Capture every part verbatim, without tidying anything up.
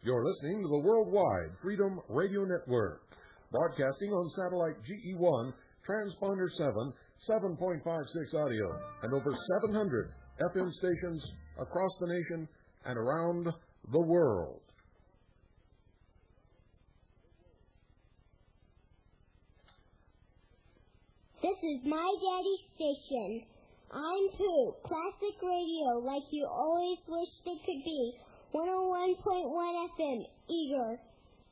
You're listening to the Worldwide Freedom Radio Network, broadcasting on satellite G E one, transponder seven, seven point five six audio, and over seven hundred F M stations across the nation and around the world. This is my daddy's station. I'm Pooh, classic radio like you always wished it could be. one oh one point one F M, Eager.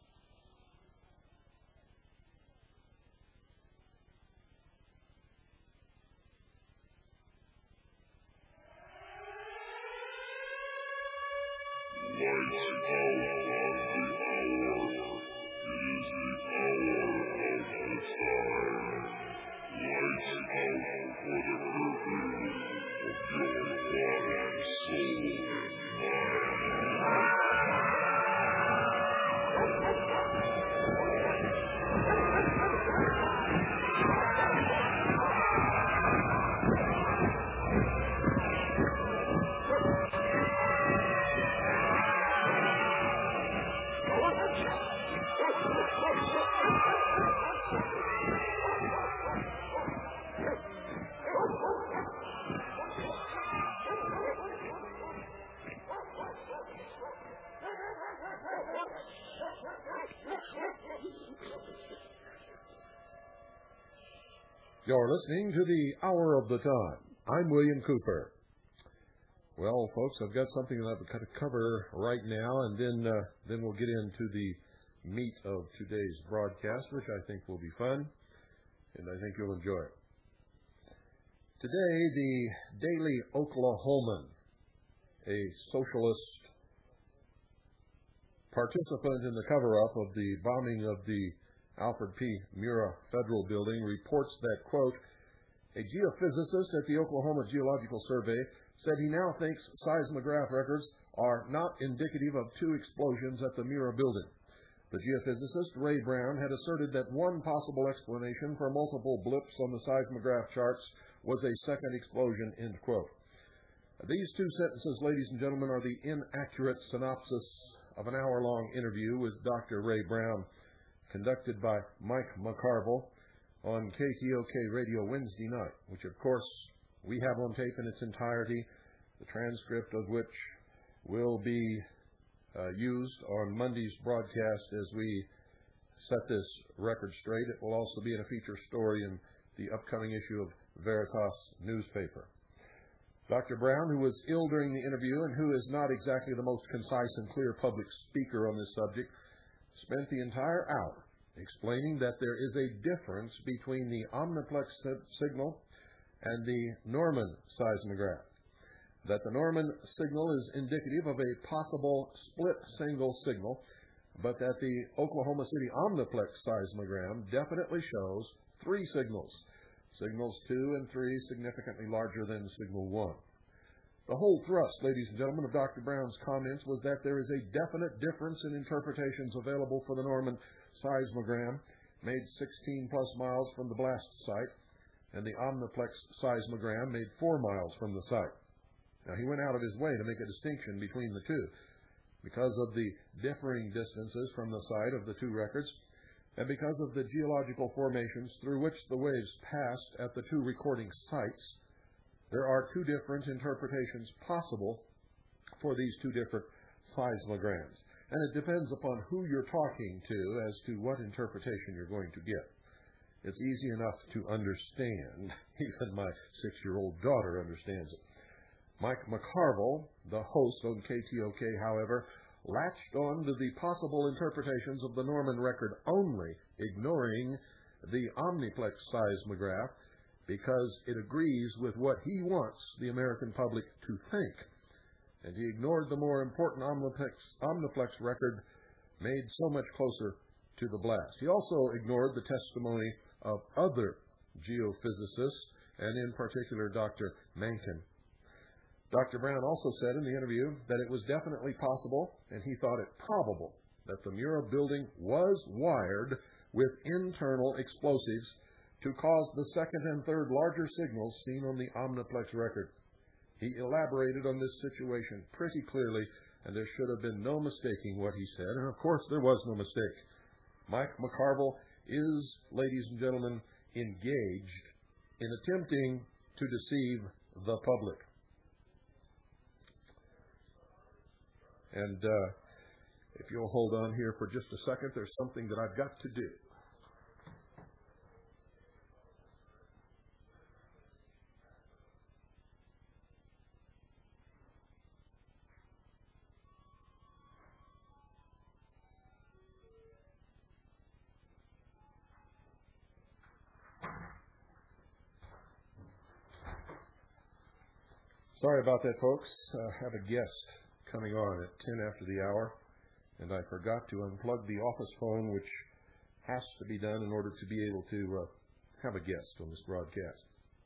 You're listening to the Hour of the Time. I'm William Cooper. Well, folks, I've got something that I've got to cover right now, and then uh, then we'll get into the meat of today's broadcast, which I think will be fun, and I think you'll enjoy it. Today, the Daily Oklahoman, a socialist participant in the cover-up of the bombing of the Alfred P. Murrah Federal Building, reports that, quote, a geophysicist at the Oklahoma Geological Survey said he now thinks seismograph records are not indicative of two explosions at the Murrah Building. The geophysicist, Ray Brown, had asserted that one possible explanation for multiple blips on the seismograph charts was a second explosion, end quote. These two sentences, ladies and gentlemen, are the inaccurate synopsis of an hour-long interview with Doctor Ray Brown, conducted by Mike McCarville on K T O K Radio Wednesday night, which, of course, we have on tape in its entirety, the transcript of which will be uh, used on Monday's broadcast as we set this record straight. It will also be in a feature story in the upcoming issue of Veritas newspaper. Doctor Brown, who was ill during the interview and who is not exactly the most concise and clear public speaker on this subject, spent the entire hour explaining that there is a difference between the omniplex signal and the Norman seismograph, that the Norman signal is indicative of a possible split single signal, but that the Oklahoma City omniplex seismogram definitely shows three signals, signals two and three significantly larger than signal one. The whole thrust, ladies and gentlemen, of Doctor Brown's comments was that there is a definite difference in interpretations available for the Norman seismogram, made sixteen plus miles from the blast site, and the Omniplex seismogram, made four miles from the site. Now, he went out of his way to make a distinction between the two. Because of the differing distances from the site of the two records, and because of the geological formations through which the waves passed at the two recording sites, there are two different interpretations possible for these two different seismograms. And it depends upon who you're talking to as to what interpretation you're going to get. It's easy enough to understand. Even my six-year-old daughter understands it. Mike McCarville, the host on K T O K, however, latched on to the possible interpretations of the Norman record only, ignoring the Omniplex seismograph, because it agrees with what he wants the American public to think. And he ignored the more important Omniplex, Omniplex record made so much closer to the blast. He also ignored the testimony of other geophysicists, and in particular Doctor Mencken. Doctor Brown also said in the interview that it was definitely possible, and he thought it probable, that the Murrah building was wired with internal explosives to cause the second and third larger signals seen on the Omniplex record. He elaborated on this situation pretty clearly, and there should have been no mistaking what he said. And, of course, there was no mistake. Mike McCarville is, ladies and gentlemen, engaged in attempting to deceive the public. And uh, if you'll hold on here for just a second, there's something that I've got to do. Sorry about that, folks. I have a guest coming on at ten after the hour, and I forgot to unplug the office phone, which has to be done in order to be able to uh, have a guest on this broadcast.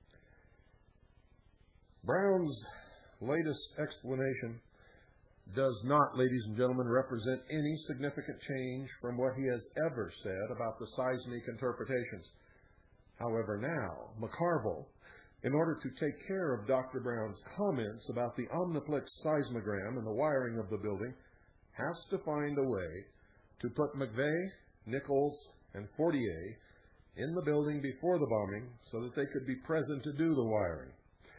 Brown's latest explanation does not, ladies and gentlemen, represent any significant change from what he has ever said about the seismic interpretations. However, now, McCarville, in order to take care of Doctor Brown's comments about the Omniplex seismogram and the wiring of the building, has to find a way to put McVeigh, Nichols, and Fortier in the building before the bombing so that they could be present to do the wiring.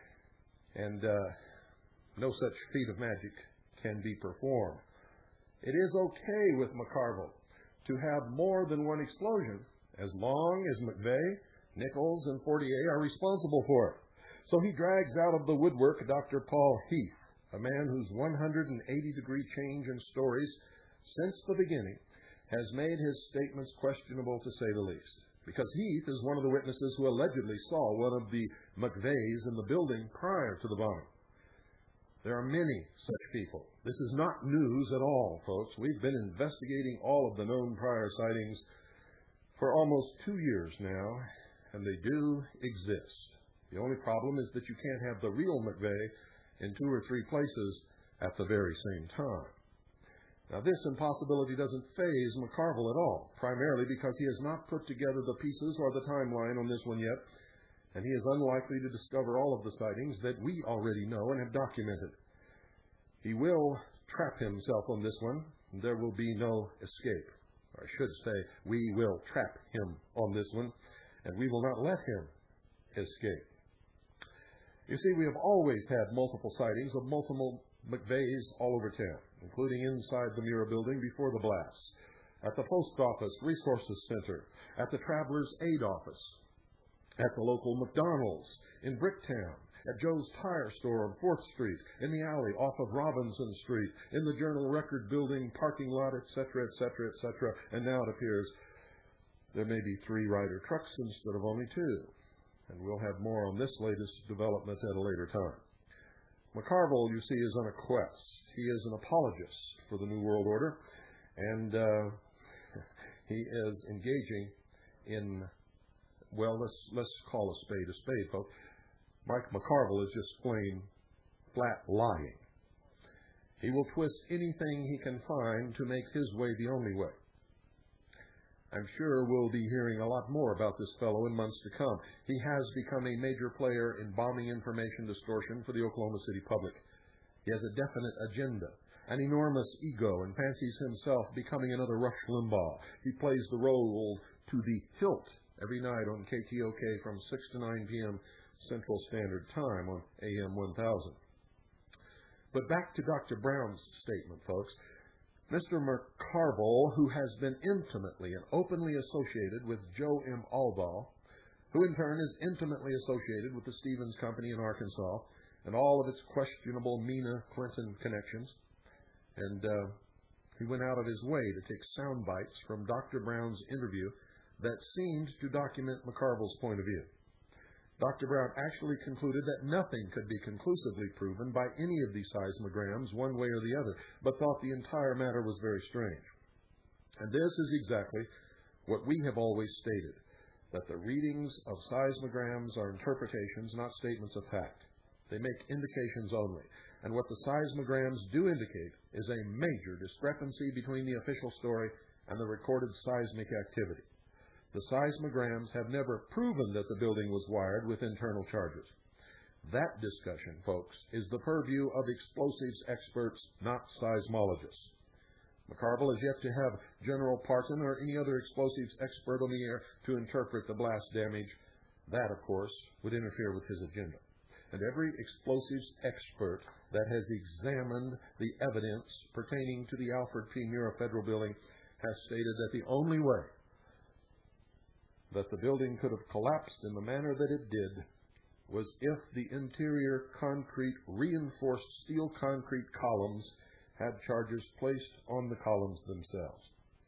And uh, no such feat of magic can be performed. It is okay with McCarville to have more than one explosion as long as McVeigh, Nichols, and Fortier are responsible for it. So he drags out of the woodwork Doctor Paul Heath, a man whose one hundred eighty degree change in stories since the beginning has made his statements questionable, to say the least. Because Heath is one of the witnesses who allegedly saw one of the McVeighs in the building prior to the bombing. There are many such people. This is not news at all, folks. We've been investigating all of the known prior sightings for almost two years now, and they do exist. The only problem is that you can't have the real McVeigh in two or three places at the very same time. Now, this impossibility doesn't faze McCarville at all, primarily because he has not put together the pieces or the timeline on this one yet, and he is unlikely to discover all of the sightings that we already know and have documented. He will trap himself on this one, and there will be no escape. Or I should say, we will trap him on this one, and we will not let him escape. You see, we have always had multiple sightings of multiple McVeighs all over town, including inside the Murrah building before the blasts, at the post office resources center, at the Travelers Aid office, at the local McDonald's in Bricktown, at Joe's Tire Store on fourth street, in the alley off of Robinson Street, in the Journal Record building parking lot, et cetera, et cetera, et cetera. And now it appears there may be three Ryder trucks instead of only two. And we'll have more on this latest development at a later time. McCarville, you see, is on a quest. He is an apologist for the New World Order, and uh, he is engaging in, well, let's let's call a spade a spade, folks. Mike McCarville is just plain flat lying. He will twist anything he can find to make his way the only way. I'm sure we'll be hearing a lot more about this fellow in months to come. He has become a major player in bombing information distortion for the Oklahoma City public. He has a definite agenda, an enormous ego, and fancies himself becoming another Rush Limbaugh. He plays the role to the hilt every night on K T O K from six to nine p.m. Central Standard Time on A M one thousand. But back to Doctor Brown's statement, folks. Mister McCarville, who has been intimately and openly associated with Joe M. Albaugh, who in turn is intimately associated with the Stevens Company in Arkansas and all of its questionable Mena Clinton connections, and uh, he went out of his way to take sound bites from Doctor Brown's interview that seemed to document McCarville's point of view. Doctor Brown actually concluded that nothing could be conclusively proven by any of these seismograms one way or the other, but thought the entire matter was very strange. And this is exactly what we have always stated, that the readings of seismograms are interpretations, not statements of fact. They make indications only. And what the seismograms do indicate is a major discrepancy between the official story and the recorded seismic activity. The seismograms have never proven that the building was wired with internal charges. That discussion, folks, is the purview of explosives experts, not seismologists. McCarville has yet to have General Parton or any other explosives expert on the air to interpret the blast damage. That, of course, would interfere with his agenda. And every explosives expert that has examined the evidence pertaining to the Alfred P. Murrah Federal Building has stated that the only way that the building could have collapsed in the manner that it did was if the interior concrete, reinforced steel concrete columns had charges placed on the columns themselves.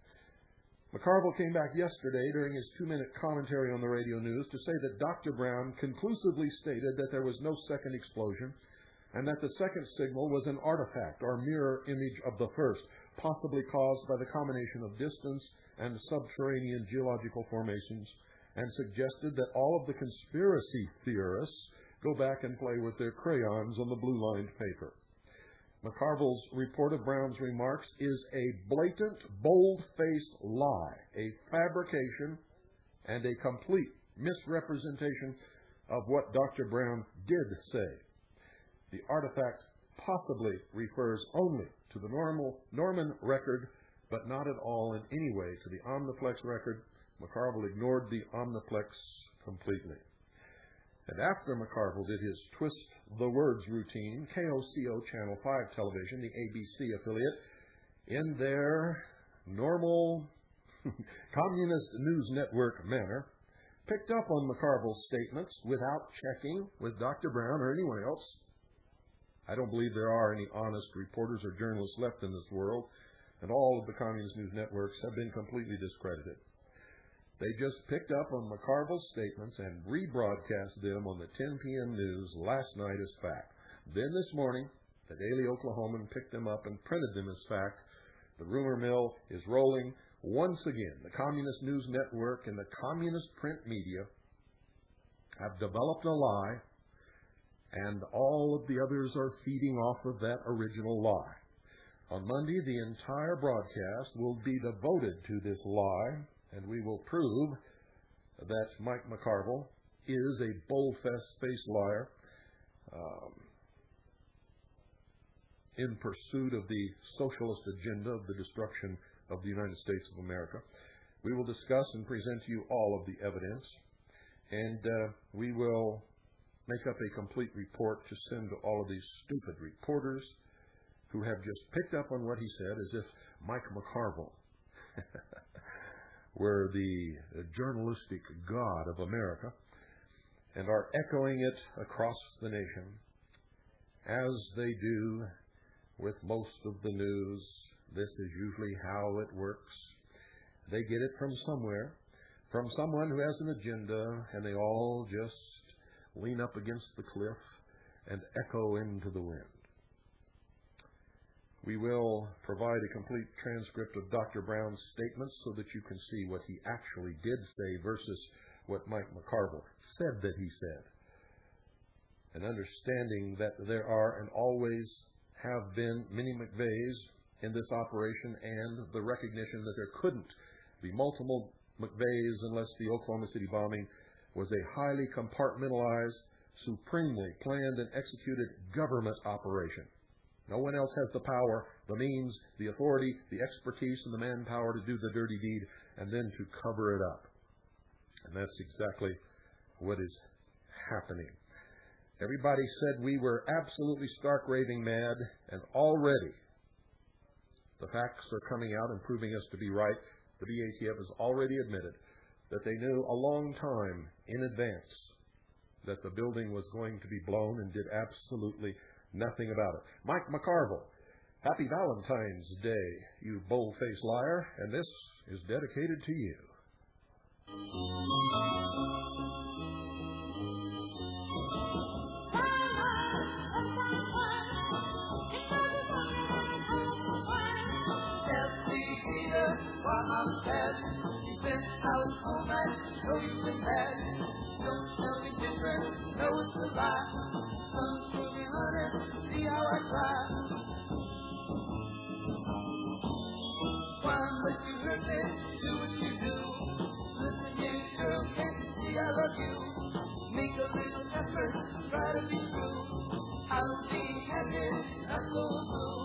McCarville came back yesterday during his two-minute commentary on the radio news to say that Doctor Brown conclusively stated that there was no second explosion and that the second signal was an artifact or mirror image of the first, possibly caused by the combination of distance and subterranean geological formations, and suggested that all of the conspiracy theorists go back and play with their crayons on the blue-lined paper. McCarville's report of Brown's remarks is a blatant, bold-faced lie, a fabrication, and a complete misrepresentation of what Doctor Brown did say. The artifact possibly refers only to the normal Norman record, but not at all in any way to the Omniplex record. McCarville ignored the Omniplex completely. And after McCarville did his twist the words routine, K O C O Channel five Television, the A B C affiliate, in their normal communist news network manner, picked up on McCarville's statements without checking with Doctor Brown or anyone else. I don't believe there are any honest reporters or journalists left in this world, and all of the communist news networks have been completely discredited. They just picked up on McCarville's statements and rebroadcast them on the ten p.m. news last night as fact. Then this morning, the Daily Oklahoman picked them up and printed them as fact. The rumor mill is rolling once again. The Communist News Network and the Communist print media have developed a lie, and all of the others are feeding off of that original lie. On Monday, the entire broadcast will be devoted to this lie, and we will prove that Mike McCarville is a bold-faced liar um, in pursuit of the socialist agenda of the destruction of the United States of America. We will discuss and present to you all of the evidence, and uh, we will make up a complete report to send to all of these stupid reporters who have just picked up on what he said as if Mike McCarville were the journalistic god of America, and are echoing it across the nation, as they do with most of the news. This is usually how it works. They get it from somewhere, from someone who has an agenda, and they all just lean up against the cliff and echo into the wind. We will provide a complete transcript of Doctor Brown's statements so that you can see what he actually did say versus what Mike McCarville said that he said. And understanding that there are and always have been many McVeighs in this operation, and the recognition that there couldn't be multiple McVeighs unless the Oklahoma City bombing was a highly compartmentalized, supremely planned and executed government operation. No one else has the power, the means, the authority, the expertise, and the manpower to do the dirty deed and then to cover it up. And that's exactly what is happening. Everybody said we were absolutely stark raving mad, and already the facts are coming out and proving us to be right. The B A T F has already admitted that they knew a long time in advance that the building was going to be blown and did absolutely nothing about it. Mike McCarville, happy Valentine's Day, you bold-faced liar, and this is dedicated to you. See how I try. Why would you hurt me? Do what you do. Listen, you girl, can't you see I love you? Make a little effort. try to be true. I'll be happy, not so blue.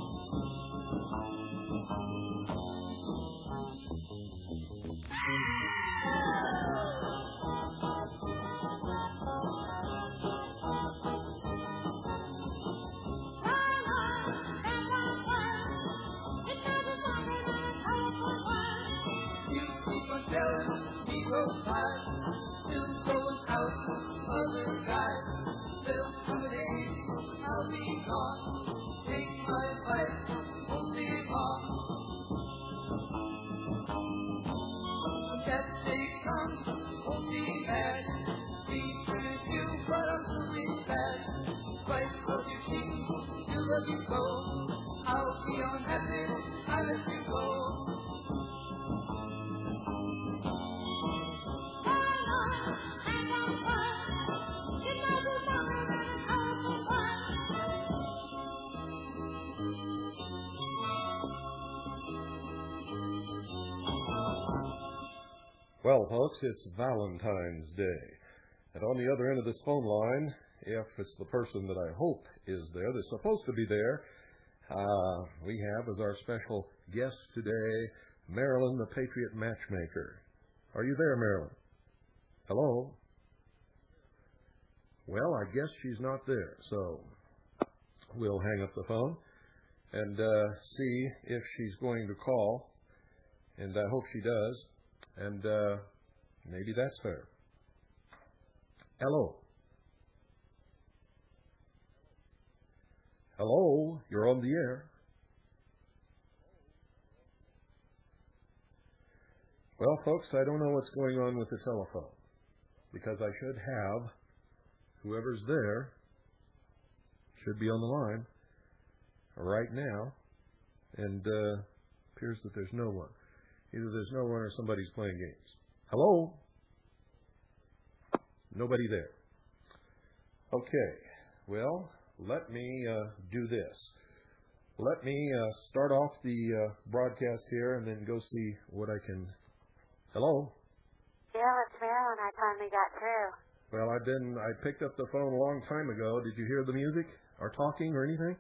Well, folks, it's Valentine's Day. And on the other end of this phone line, if it's the person that I hope is there, that's supposed to be there, uh, we have as our special guest today, Marilyn, the Patriot Matchmaker. Are you there, Marilyn? Hello? Well, I guess she's not there, so we'll hang up the phone and uh, see if she's going to call, and I hope she does. And uh, maybe that's her. Hello. Hello, you're on the air. Well, folks, I don't know what's going on with the telephone, because I should have whoever's there should be on the line right now, and uh, appears that there's no one. Either there's no one or somebody's playing games. Hello? Nobody there. Okay. Well, let me uh, do this. Let me uh, start off the uh, broadcast here and then go see what I can... Hello? Yeah, it's Marilyn. I finally got through. Well, I've been... I picked up the phone a long time ago. Did you hear the music? Or talking or anything?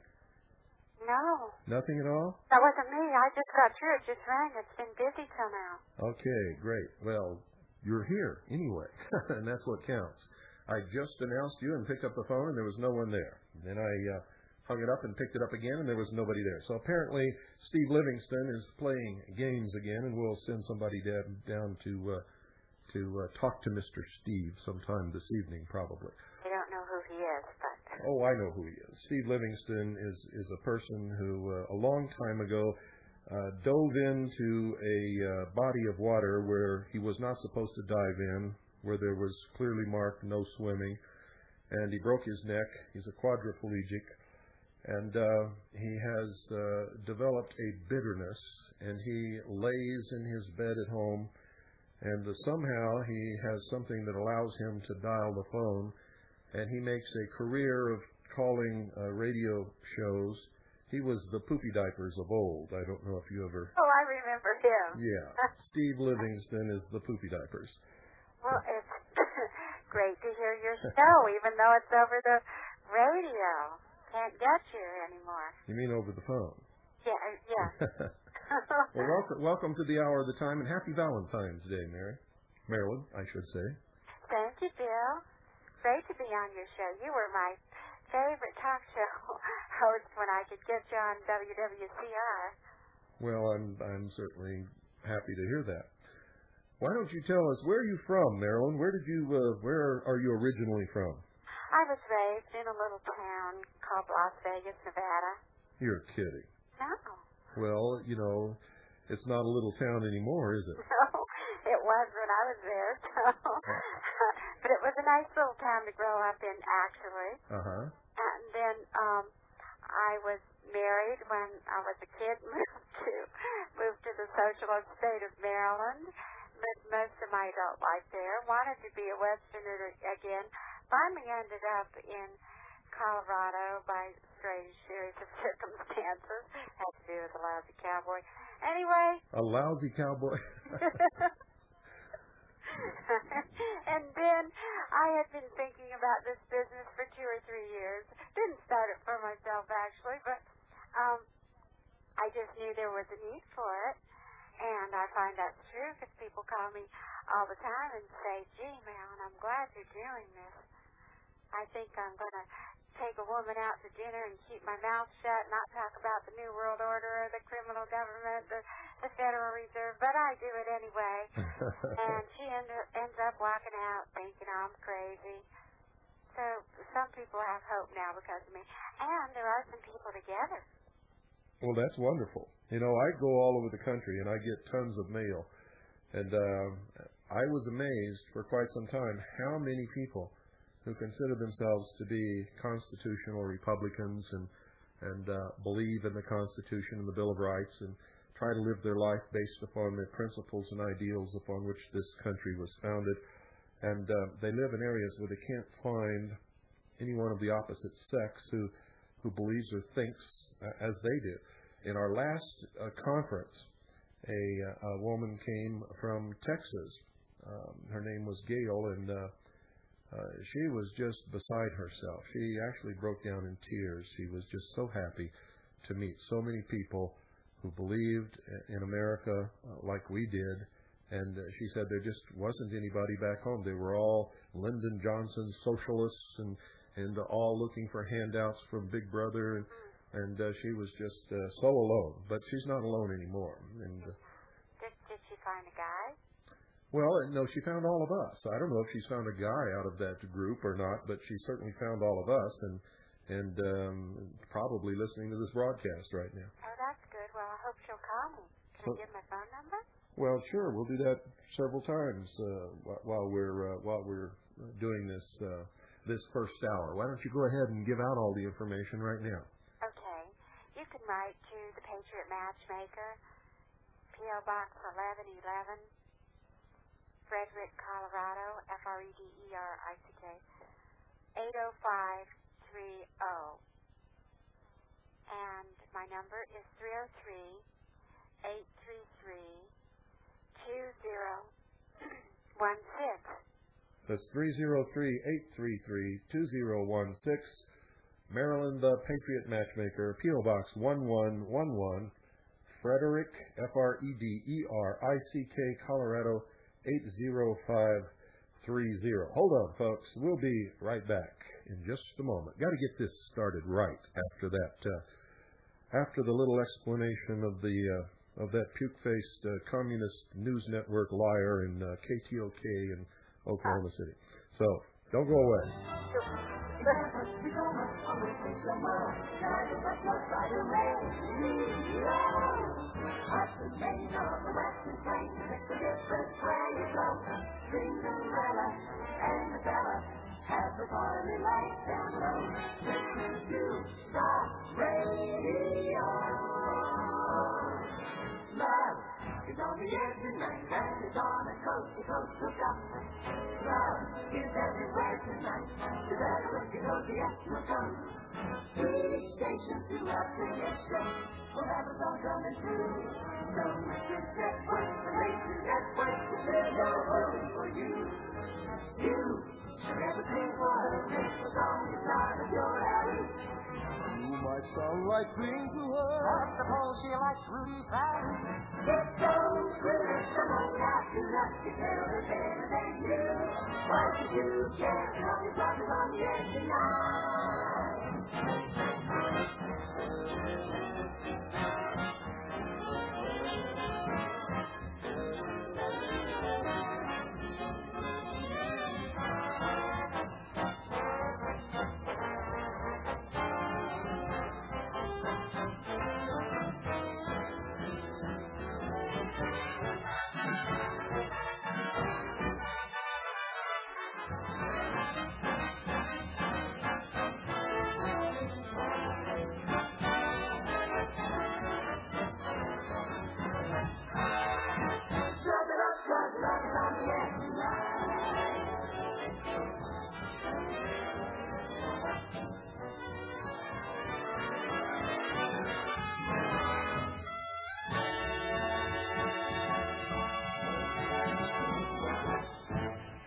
No. Nothing at all? That wasn't me. I just got through. It just rang. It's been busy till now. Okay, great. Well, you're here anyway, and that's what counts. I just announced you and picked up the phone, and there was no one there. Then I uh, hung it up and picked it up again, and there was nobody there. So apparently Steve Livingston is playing games again, and we'll send somebody down, down to uh, to uh, talk to Mister Steve sometime this evening, probably. I don't know who he is, but... Oh, I know who he is. Steve Livingston is, is a person who, uh, a long time ago, uh, dove into a uh, body of water where he was not supposed to dive in, where there was clearly marked no swimming, and he broke his neck. He's a quadriplegic, and uh, he has uh, developed a bitterness, and he lays in his bed at home, and uh, somehow he has something that allows him to dial the phone, and he makes a career of calling uh, radio shows. He was the Poopy Diapers of old. I don't know if you ever... Oh, I remember him. Yeah. Steve Livingston is the Poopy Diapers. Well, it's great to hear your show, even though it's over the radio. Can't get you anymore. You mean over the phone? Yeah, yeah. Well, welcome, welcome to the hour of the time, and happy Valentine's Day, Mary. Marilyn, I should say. Thank you, Bill. Great to be on your show. You were my favorite talk show host when I could get you on W W C R. Well, I'm I'm certainly happy to hear that. Why don't you tell us, where are you from, Marilyn? Where did you uh, where are you originally from? I was raised in a little town called Las Vegas, Nevada. You're kidding. No. Well, you know, it's not a little town anymore, is it? No, it was when I was there. So. But it was a nice little town to grow up in, actually. Uh-huh. And then um, I was married when I was a kid, moved to moved to the socialist state of Maryland, lived most of my adult life there, wanted to be a Westerner again, finally ended up in Colorado by a strange series of circumstances. Had to do with a lousy cowboy. Anyway. A lousy cowboy? And then I had been thinking about this business for two or three years. Didn't start it for myself, actually, but um, I just knew there was a need for it. And I find that's true because people call me all the time and say, gee, Marilyn, I'm glad you're doing this. I think I'm going to take a woman out to dinner and keep my mouth shut, not talk about the New World Order or the criminal government, the, the Federal Reserve, but I do it anyway. And she end, ends up walking out thinking I'm crazy. So some people have hope now because of me. And there are some people together. Well, that's wonderful. You know, I go all over the country and I get tons of mail. And uh, I was amazed for quite some time how many people who consider themselves to be constitutional Republicans and and uh, believe in the Constitution and the Bill of Rights and try to live their life based upon the principles and ideals upon which this country was founded. And uh, they live in areas where they can't find anyone of the opposite sex who, who believes or thinks uh, as they do. In our last uh, conference, a, a woman came from Texas. Um, her name was Gail, and uh, uh, she was just beside herself. She actually broke down in tears. She was just so happy to meet so many people who believed in America uh, like we did. And uh, she said there just wasn't anybody back home. They were all Lyndon Johnson socialists and, and uh, all looking for handouts from Big Brother. And, and uh, she was just uh, so alone. But she's not alone anymore. And uh, did, did she find a guy? Well, no, she found all of us. I don't know if she's found a guy out of that group or not, but she certainly found all of us and and um, probably listening to this broadcast right now. Oh, that's good. Well, I hope she'll call me. Can So, I give my phone number? Well, sure. We'll do that several times uh, while we're uh, while we're doing this uh, this first hour. Why don't you go ahead and give out all the information right now? Okay. You can write to the Patriot Matchmaker, P O. Box eleven eleven, Frederick, Colorado, F R E D E R I C K, eight oh five three oh. And my number is three oh three, eight three three, two oh one six. That's three oh three, eight three three, two oh one six. Maryland, the Patriot Matchmaker, P O. Box one one one one, Frederick, F R E D E R I C K, Colorado, eight oh five three oh. Hold on, folks. We'll be right back in just a moment. Got to get this started right after that. Uh, after the little explanation of the uh, of that puke-faced uh, communist news network liar in uh, K T O K in Oklahoma City. So don't go away. Cinderella and the Bella have the party lights down low. Listen to the radio. Love is on the air tonight, and it's on a coast-to-coast hookup. Love is everywhere tonight. You better look at those the extra comes. Each station throughout the nation will have a song coming through. So Mister Network, the Nation Network, there's no hurry for you. You should never sing for her if the song is out of your alley. You might sound like Green to her. I suppose she likes Rudy Valley. It's so good, someone got to love you better than you. Why should you care? Because your song is on the air tonight.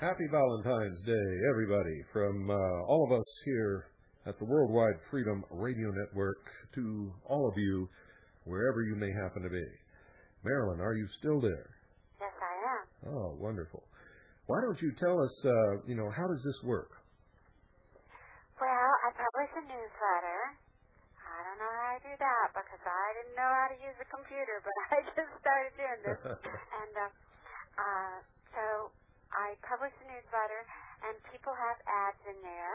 Happy Valentine's Day, everybody, from uh, all of us here at the Worldwide Freedom Radio Network to all of you, wherever you may happen to be. Marilyn, are you still there? Yes, I am. Oh, wonderful. Why don't you tell us, uh, you know, how does this work? Well, I publish a newsletter. I don't know how I do that because I didn't know how to use a computer, but I just started doing this. and uh, uh, so I publish a newsletter, and people have ads in there,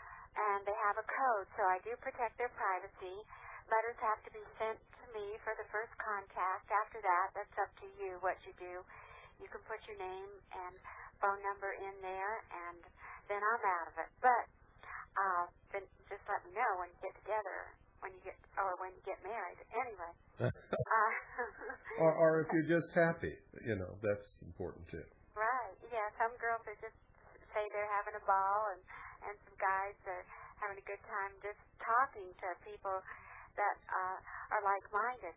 and they have a code, so I do protect their privacy. Letters have to be sent to me for the first contact. After that, that's up to you what you do. You can put your name and phone number in there, and then I'm out of it. But uh, then just let me know when you get together, when you get, or when you get married. Anyway. uh, or, or if you're just happy, you know, that's important too. Right. Yeah. Some girls are just say they're having a ball, and and some guys are having a good time just talking to people that uh, are like-minded.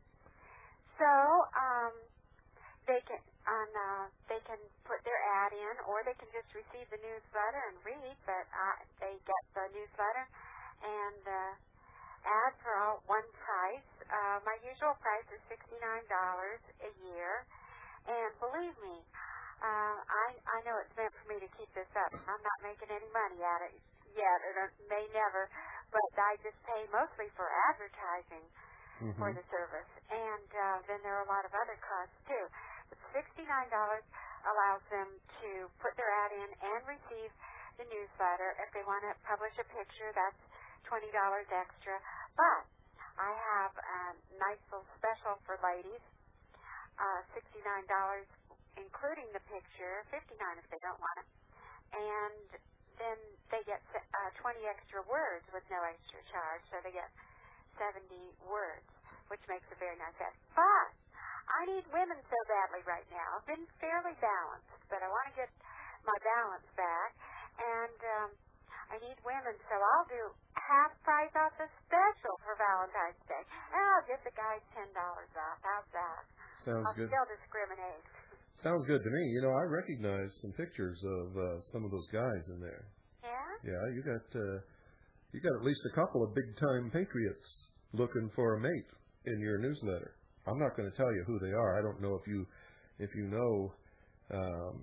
So um, they can on uh, they can put their ad in, or they can just receive the newsletter and read. But uh, they get the newsletter and uh, ads are all one price. Uh, my usual price is sixty-nine dollars a year, and believe me, uh, I I know it's meant for me to keep this up. I'm not making any money at it yet, or may never, but I just pay mostly for advertising mm-hmm. for the service, and uh, then there are a lot of other costs too. But sixty-nine dollars allows them to put their ad in and receive the newsletter. If they want to publish a picture, that's twenty dollars extra. But I have a nice little special for ladies, uh, sixty-nine dollars including the picture, fifty-nine dollars if they don't want it, and then they get uh, twenty extra words with no extra charge, so they get seventy words, which makes a very nice ad. But I need women so badly right now. I've been fairly balanced, but I want to get my balance back, and um, I need women, so I'll do half price off the special for Valentine's Day, and I'll get the guys ten dollars off. How's that? Sounds I'll good. still discriminate. Sounds good to me. You know, I recognize some pictures of uh, some of those guys in there. Yeah? Yeah, you got uh, you got at least a couple of big-time patriots looking for a mate in your newsletter. I'm not going to tell you who they are. I don't know if you if you know um,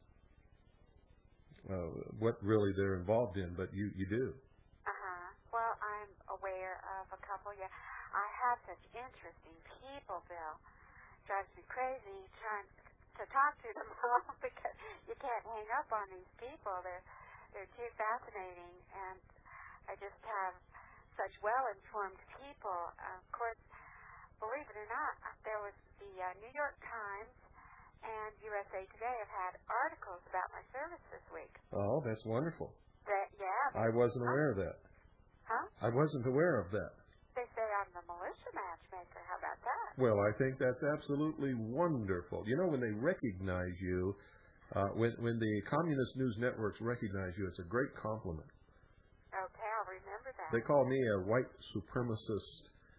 uh, what really they're involved in, but you, you do. Uh-huh. Well, I'm aware of a couple. Yeah, I have such interesting people, Bill. Drives me crazy trying to talk to them all because you can't hang up on these people. They're they're too fascinating, and I just have such well-informed people. Uh, of course, believe it or not, there was the uh, New York Times and U S A Today have had articles about my service this week. Oh, that's wonderful. That, yeah. I wasn't huh? aware of that. Huh? I wasn't aware of that. They say I'm the militia matchmaker. How about that? Well, I think that's absolutely wonderful. You know, when they recognize you, uh, when when the communist news networks recognize you, it's a great compliment. Okay, I'll remember that. They call me a white supremacist,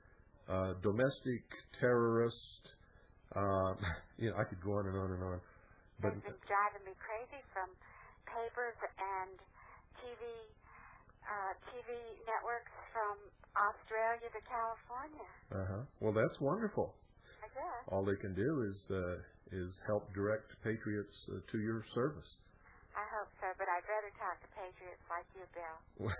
uh, domestic terrorist. Uh, you know, I could go on and on and on. But it's been driving me crazy from papers and T V, uh, T V networks from Australia to California. Uh-huh. Well, that's wonderful. I guess. All they can do is uh, is help direct patriots uh, to your service. I hope so, but I'd rather talk to patriots like you, Bill.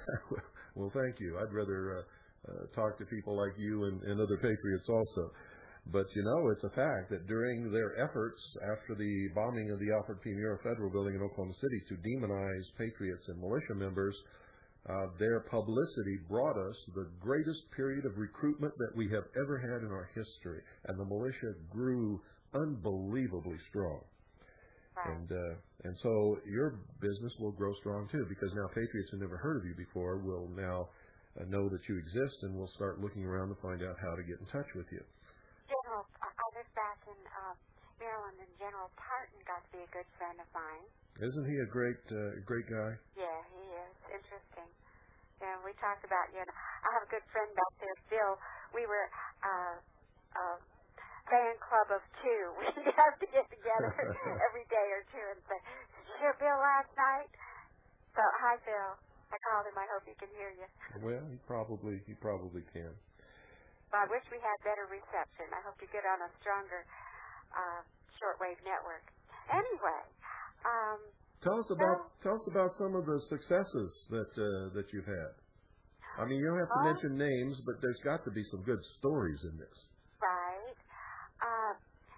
Well, thank you. I'd rather uh, uh, talk to people like you and, and other patriots also. But, you know, it's a fact that during their efforts after the bombing of the Alfred P. Murrah Federal Building in Oklahoma City to demonize patriots and militia members, Uh, their publicity brought us the greatest period of recruitment that we have ever had in our history, and the militia grew unbelievably strong. Right. And uh, and so your business will grow strong too, because now patriots who never heard of you before will now uh, know that you exist, and will start looking around to find out how to get in touch with you. General, I was back in uh, Maryland, and General Parton got to be a good friend of mine. Isn't he a great uh, great guy? Yeah, he is. Interesting. Yeah, we talked about, you know, I have a good friend back there, Phil. We were uh, a fan club of two. We'd have to get together every day or two and say, hear Bill last night? So, hi, Bill. I called him. I hope he can hear you. Well, he probably he probably can. Well, I wish we had better reception. I hope you get on a stronger uh, shortwave network. Anyway, um, tell us about so, tell us about some of the successes that uh, that you've had. I mean, you don't have to oh, mention names, but there's got to be some good stories in this. Right. Uh,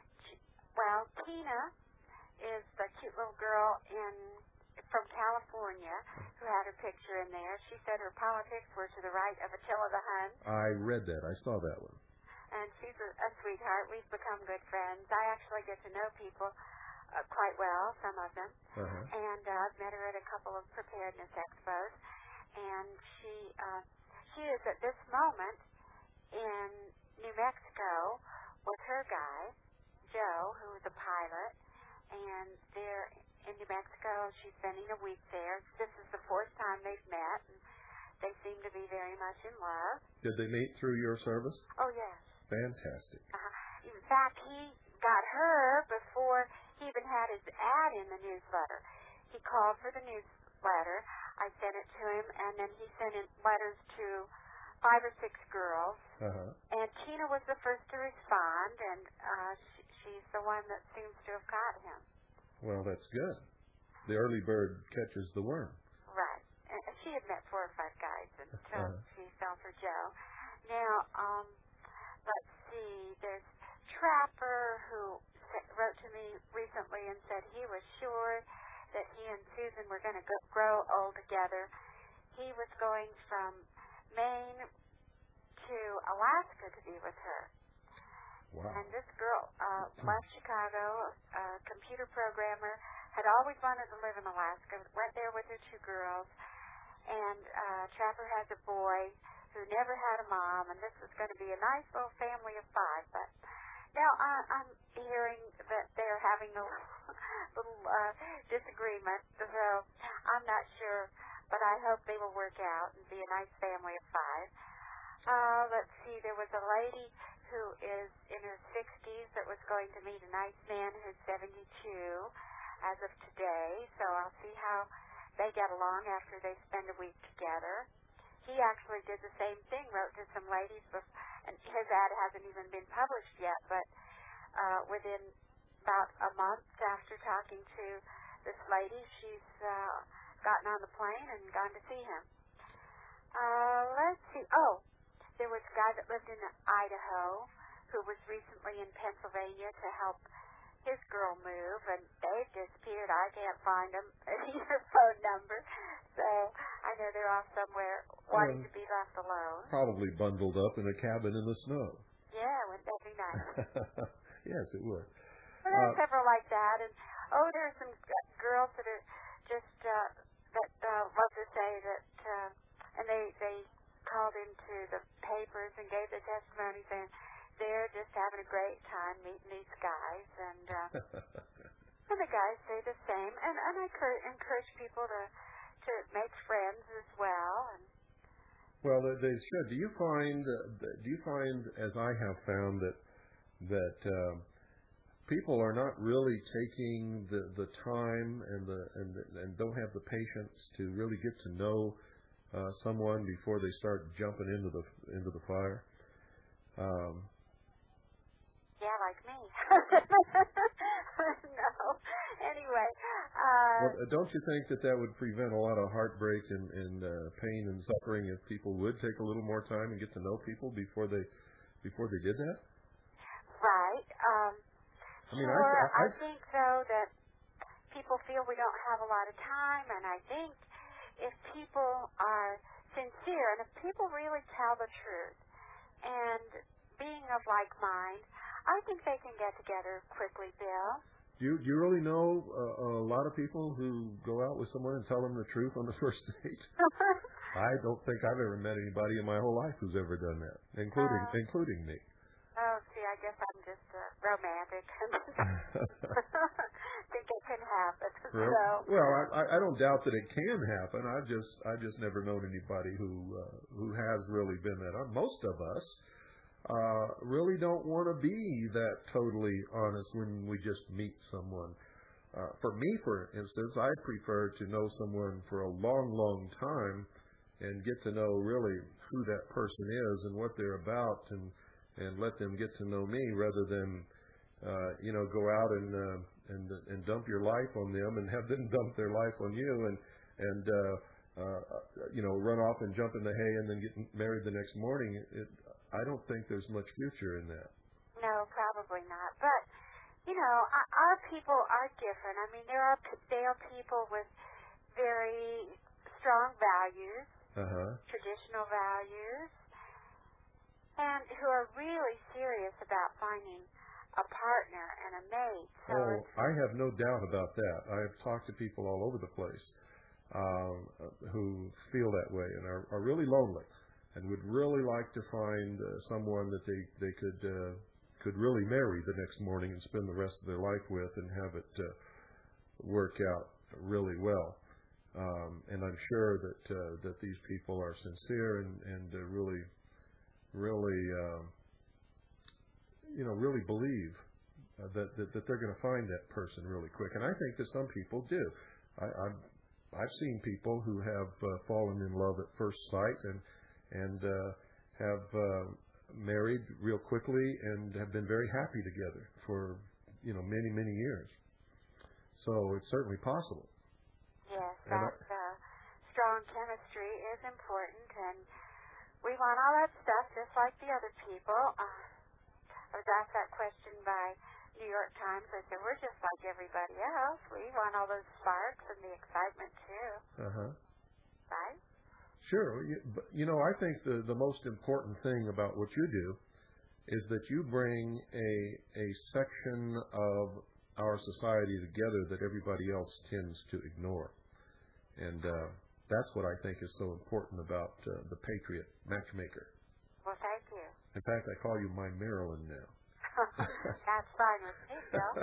well, Tina is the cute little girl in from California who had her picture in there. She said her politics were to the right of Attila the Hun. I read that. I saw that one. And she's a, a sweetheart. We've become good friends. I actually get to know people uh, quite well, some of them. Uh-huh. And uh, I've met her at a couple of preparedness expos. And she uh, she is at this moment in New Mexico with her guy, Joe, who is a pilot. And they're in New Mexico. She's spending a week there. This is the fourth time they've met, and they seem to be very much in love. Did they meet through your service? Oh, yes. Fantastic. Uh, in fact, he got her before he even had his ad in the newsletter. He called for the newsletter. I sent it to him, and then he sent in letters to five or six girls. Uh-huh. And Tina was the first to respond, and uh, she, she's the one that seems to have got him. Well, that's good. The early bird catches the worm. Right. And she had met four or five guys until uh-huh. she fell for Joe. Now, um, let's see. There's Trapper who wrote to me recently and said he was sure that he and Susan were going to grow old together. He was going from Maine to Alaska to be with her. Wow. And this girl uh, left Chicago, a computer programmer, had always wanted to live in Alaska, went there with her two girls, and uh, Trapper has a boy who never had a mom, and this was going to be a nice little family of five. But now I, I'm hearing that they're having a little uh, disagreement, so I'm not sure, but I hope they will work out and be a nice family of five. Uh, let's see, there was a lady who is in her sixties that was going to meet a nice man who's seventy-two as of today, so I'll see how they get along after they spend a week together. He actually did the same thing, wrote to some ladies, bef- and his ad hasn't even been published yet, but uh, within about a month after talking to this lady, she's uh, gotten on the plane and gone to see him. Uh, let's see. Oh, there was a guy that lived in Idaho who was recently in Pennsylvania to help his girl move, and they've disappeared. I can't find them, either phone number. So I know they're off somewhere wanting um, to be left alone. Probably bundled up in a cabin in the snow. Yeah, wouldn't that be nice? Yes, it would. Well, there are uh, several like that. And, oh, there are some g- girls that are just, uh, that uh, love to say that, uh, and they, they called into the papers and gave their testimony saying they're just having a great time meeting these guys, and uh, and the guys say the same. And, and I encourage, encourage people to to make friends as well. And well, they should. Do you find uh, do you find, as I have found, that that uh, people are not really taking the, the time and the and and don't have the patience to really get to know uh, someone before they start jumping into the into the fire? Um, yeah, like me. No. Anyway. Uh, well, don't you think that that would prevent a lot of heartbreak and, and uh, pain and suffering if people would take a little more time and get to know people before they before they did that? Right. Um, I mean, sure. I, I, I think though that people feel we don't have a lot of time, and I think if people are sincere and if people really tell the truth and being of like mind, I think they can get together quickly, Bill. Do you, do you really know uh, a lot of people who go out with someone and tell them the truth on the first date? I don't think I've ever met anybody in my whole life who's ever done that, including uh, including me. Oh, see, I guess I'm just uh, romantic. Think it can happen. Really? So. Well, I, I don't doubt that it can happen. I've just I've just never known anybody who uh, who has really been that. Most of us uh, really don't want to be that totally honest when we just meet someone. uh, for me, for instance, I'd prefer to know someone for a long, long time and get to know really who that person is and what they're about, and and let them get to know me rather than uh, you know go out and uh, and and dump your life on them and have them dump their life on you and and uh, uh, you know run off and jump in the hay and then get married the next morning. It, I don't think there's much future in that. No, probably not. But you know, our, our people are different. I mean, there are there are people with very strong values. Uh-huh. Traditional values, and who are really serious about finding a partner and a mate. So oh, I have no doubt about that. I have talked to people all over the place um, who feel that way and are, are really lonely and would really like to find uh, someone that they they could uh, could really marry the next morning and spend the rest of their life with and have it uh, work out really well. Um, and I'm sure that uh, that these people are sincere and, and uh, really, really, uh, you know, really believe uh, that, that that they're going to find that person really quick. And I think that some people do. I, I've I've seen people who have uh, fallen in love at first sight and and uh, have uh, married real quickly and have been very happy together for you know many many years. So it's certainly possible. Yes, that uh, strong chemistry is important, and we want all that stuff just like the other people. Uh, I was asked that question by New York Times. I said, we're just like everybody else. We want all those sparks and the excitement, too. Uh-huh. Right? Sure. You, but, you know, I think the, the most important thing about what you do is that you bring a a section of our society together that everybody else tends to ignore. And uh, that's what I think is so important about uh, the Patriot Matchmaker. Well, thank you. In fact, I call you my Marilyn now. That's fine with me, Bill.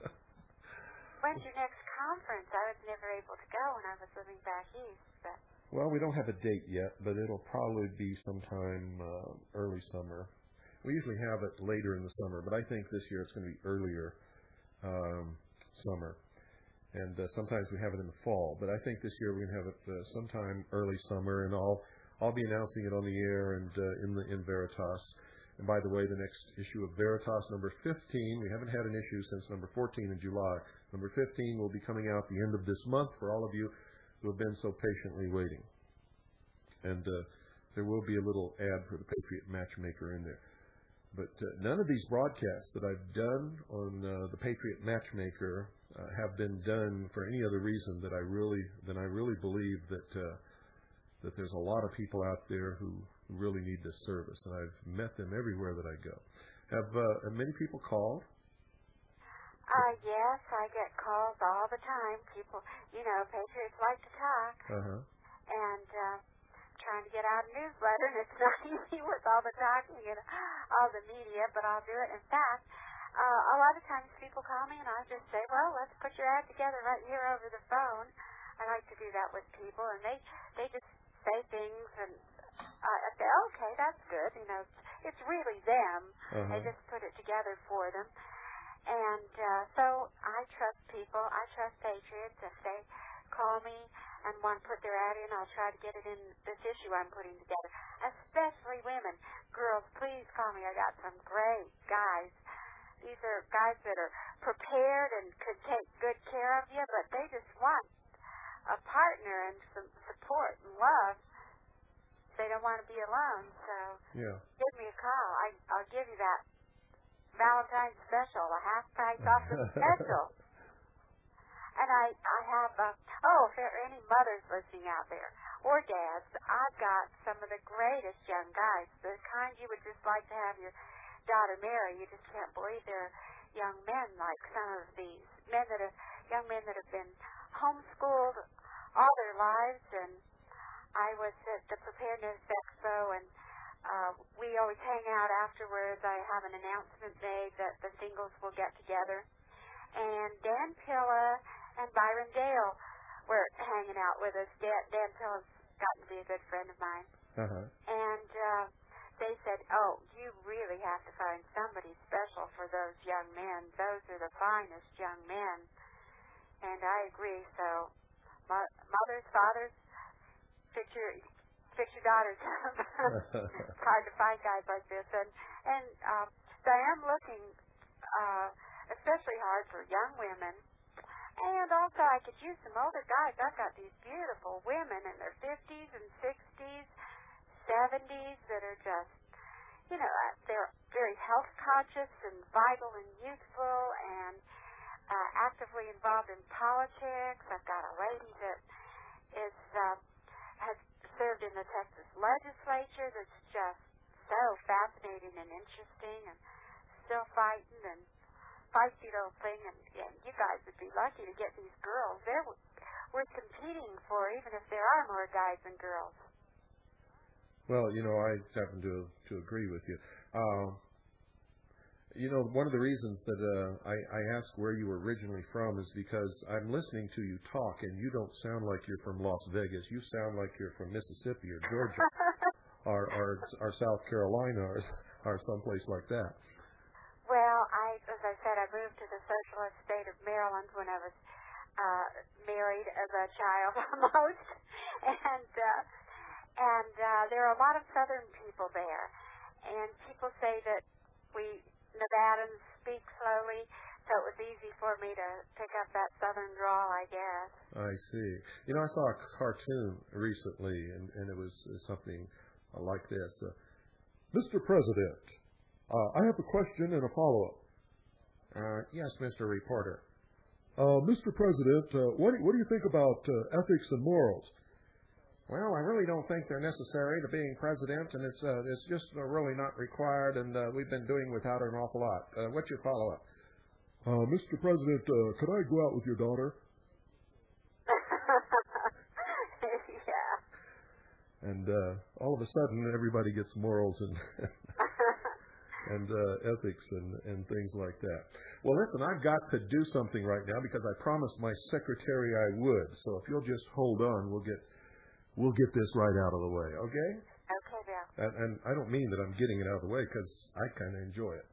When's your next conference? I was never able to go when I was living back east. But... Well, we don't have a date yet, but it'll probably be sometime uh, early summer. We usually have it later in the summer, but I think this year it's going to be earlier um, summer. And uh, sometimes we have it in the fall, but I think this year we're going to have it uh, sometime early summer, and I'll I'll be announcing it on the air and uh, in the in Veritas. And by the way, the next issue of Veritas, number fifteen, we haven't had an issue since number fourteen in July. Number fifteen will be coming out the end of this month for all of you who have been so patiently waiting. And uh, there will be a little ad for the Patriot Matchmaker in there. But uh, none of these broadcasts that I've done on uh, the Patriot Matchmaker uh, have been done for any other reason that I really than I really believe that uh, that there's a lot of people out there who really need this service, and I've met them everywhere that I go. Have, uh, have many people called? Uh, yes, I get calls all the time. People, you know, Patriots like to talk. Uh-huh. And uh, trying to get out a newsletter, and it's not easy with all the talking and all the media, but I'll do it. In fact, uh, a lot of times people call me, and I just say, well, let's put your ad together right here over the phone. I like to do that with people, and they, they just say things, and uh, I say, okay, that's good. You know, it's, it's really them. Uh-huh. They just put it together for them. And uh, so I trust people. I trust Patriots. If they call me and want to put their ad in, I'll try to get it in this issue I'm putting together. Especially women. Girls, please call me. I got some great guys. These are guys that are prepared and could take good care of you, but they just want a partner and some support and love. They don't want to be alone, so yeah. Give me a call. I, I'll give you that Valentine's special, a half price off the special. And I, I have, uh, oh, if there are any mothers listening out there, or dads, I've got some of the greatest young guys, the kind you would just like to have your daughter marry. You just can't believe they're young men like some of these men that are, young men that have been homeschooled all their lives. And I was at the Preparedness Expo, and Uh, we always hang out afterwards. I have an announcement made that the singles will get together. And Dan Pilla and Byron Dale were hanging out with us. Dan, Dan Pilla's gotten to be a good friend of mine. Uh-huh. And uh, they said, oh, you really have to find somebody special for those young men. Those are the finest young men. And I agree. So, mo- mothers, fathers, fix your fix your daughters up. It's hard to find guys like this, and and um, so I am looking, uh, especially hard for young women. And also, I could use some older guys. I've got these beautiful women in their fifties and sixties, seventies that are just, you know, uh, they're very health conscious and vital and youthful and uh, actively involved in politics. I've got a lady that is uh, has served in the Texas legislature that's just so fascinating and interesting and still fighting and feisty little thing, and, and you guys would be lucky to get these girls. They're worth competing for, even if there are more guys than girls. Well, you know, I happen to to agree with you. Uh, you know, one of the reasons that uh, I, I asked where you were originally from is because I'm listening to you talk, and you don't sound like you're from Las Vegas. You sound like you're from Mississippi or Georgia or, or, or South Carolina or, or someplace like that. Well, I, as I said, I moved to the socialist state of Maryland when I was uh, married as a child almost, and uh, and uh, there are a lot of Southern people there, and people say that we Nevadans speak slowly, so it was easy for me to pick up that Southern drawl, I guess. I see. You know, I saw a cartoon recently, and, and it was something like this. Uh, Mister President, Uh, I have a question and a follow-up. Uh, yes, Mister Reporter. Uh, Mister President, uh, what, do, what do you think about uh, ethics and morals? Well, I really don't think they're necessary to being president, and it's uh, it's just uh, really not required, and uh, we've been doing without it an awful lot. Uh, what's your follow-up? Uh, Mister President, uh, could I go out with your daughter? Yeah. And uh, all of a sudden, everybody gets morals and and uh, ethics and, and things like that. Well, listen, I've got to do something right now because I promised my secretary I would. So if you'll just hold on, we'll get we'll get this right out of the way, okay? Okay, Bill. And, and I don't mean that I'm getting it out of the way because I kind of enjoy it.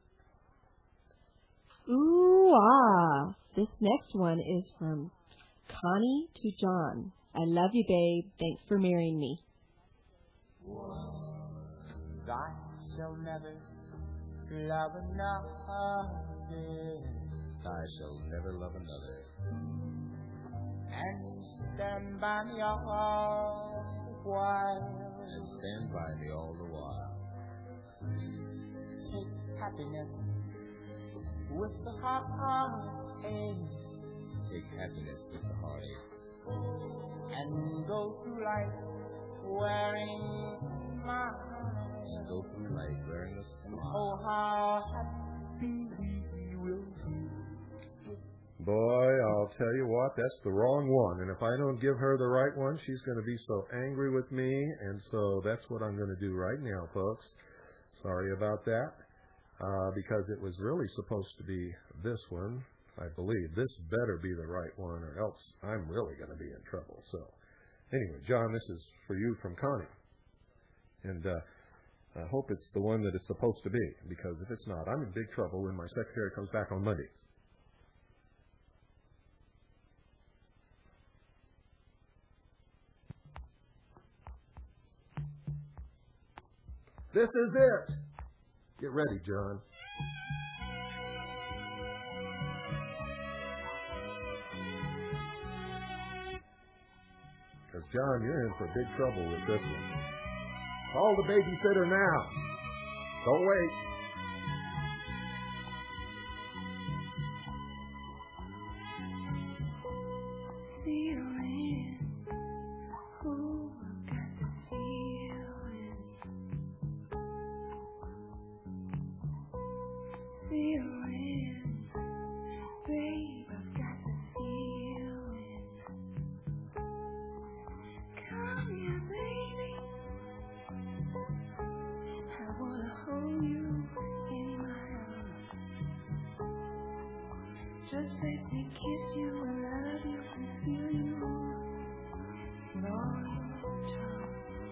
Ooh, ah. This next one is from Connie to John. I love you, babe. Thanks for marrying me. I shall never love another. I shall never love another. And stand by me all the while. And stand by me all the while. Take happiness with the heartache. Take happiness with the heartache. And go through life wearing my And go through life wearing a smile. Oh, how happy we will be. Boy, I'll tell you what, that's the wrong one. And if I don't give her the right one, she's going to be so angry with me. And so that's what I'm going to do right now, folks. Sorry about that. Uh, because it was really supposed to be this one, I believe. This better be the right one, or else I'm really going to be in trouble. So, anyway, John, this is for you from Connie. And uh, I hope it's the one that it's supposed to be, because if it's not, I'm in big trouble when my secretary comes back on Monday. This is it. Get ready, John. Because, John, you're in for big trouble with this one. Call the babysitter now. Don't wait. Just let me kiss you and love you and feel you in all your charm.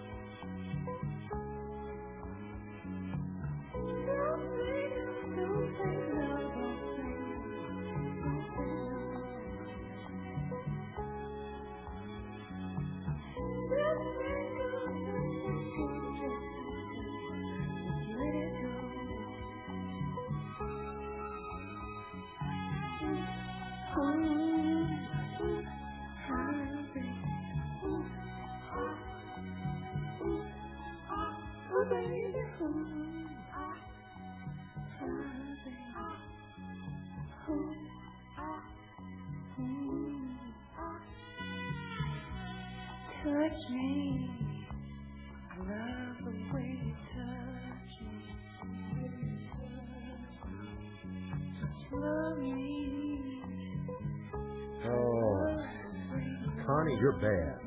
Don't say no, don't say no, don't say no, don't say no. Touch me. I love the way you touch me. Just love me. Oh, Connie, you're bad.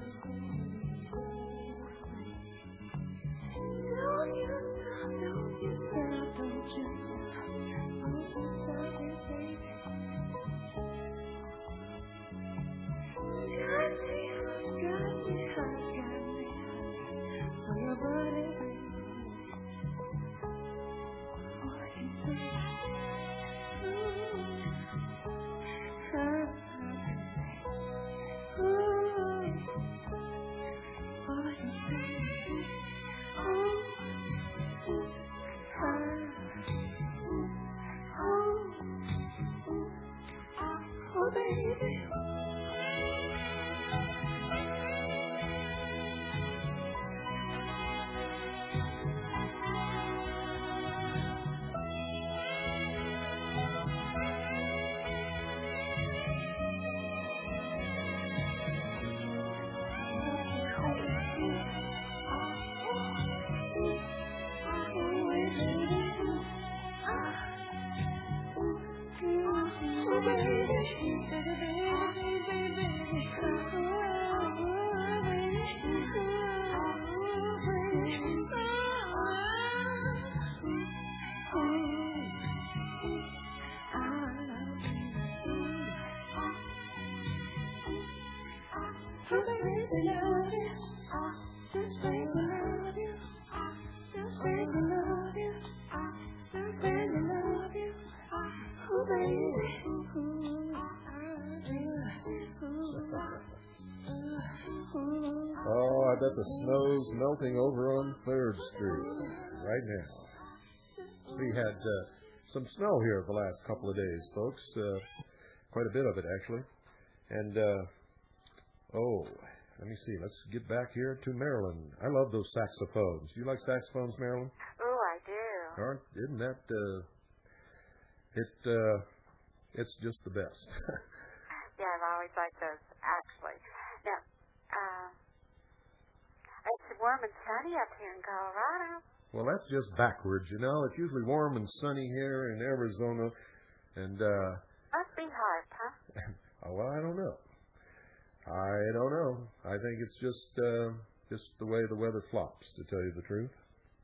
Oh, I bet the snow's melting over on third Street right now. We had uh, some snow here the last couple of days, folks. Uh, quite a bit of it, actually. And, uh, oh, let me see. Let's get back here to Marilyn. I love those saxophones. Do you like saxophones, Marilyn? Oh, I do. Aren't, isn't that, uh, it, uh, it's just the best. Yeah, I've always liked those, actually. Now, uh, it's warm and sunny up here in Colorado. Well, that's just backwards, you know. It's usually warm and sunny here in Arizona, and, uh... Must be hard, huh? Oh, well, I don't know. I don't know. I think it's just, uh, just the way the weather flops, to tell you the truth.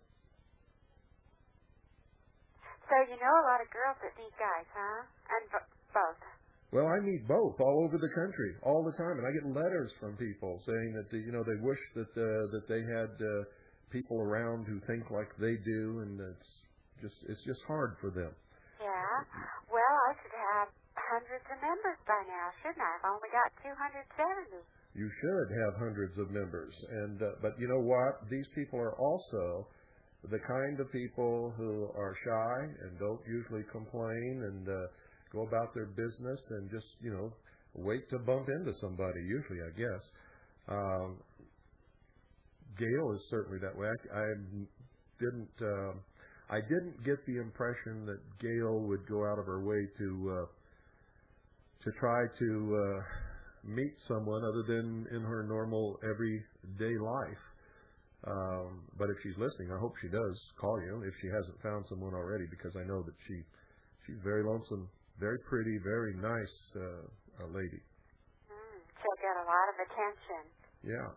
So you know a lot of girls that need guys, huh? And b- both. Well, I meet both all over the country all the time, and I get letters from people saying that, you know, they wish that uh, that they had uh, people around who think like they do, and it's just it's just hard for them. Yeah. Well, I should have hundreds of members by now, shouldn't I? I've only got two hundred seventy. You should have hundreds of members, and uh, but you know what? These people are also the kind of people who are shy and don't usually complain and uh, go about their business and just, you know, wait to bump into somebody, usually, I guess. Um, Gail is certainly that way. I, I didn't uh, I didn't get the impression that Gail would go out of her way to uh, to try to uh, meet someone other than in her normal everyday life. Um, but if she's listening, I hope she does call you if she hasn't found someone already, because I know that she she's very lonesome, very pretty, very nice uh, a lady. Mm, she'll get a lot of attention. Yeah,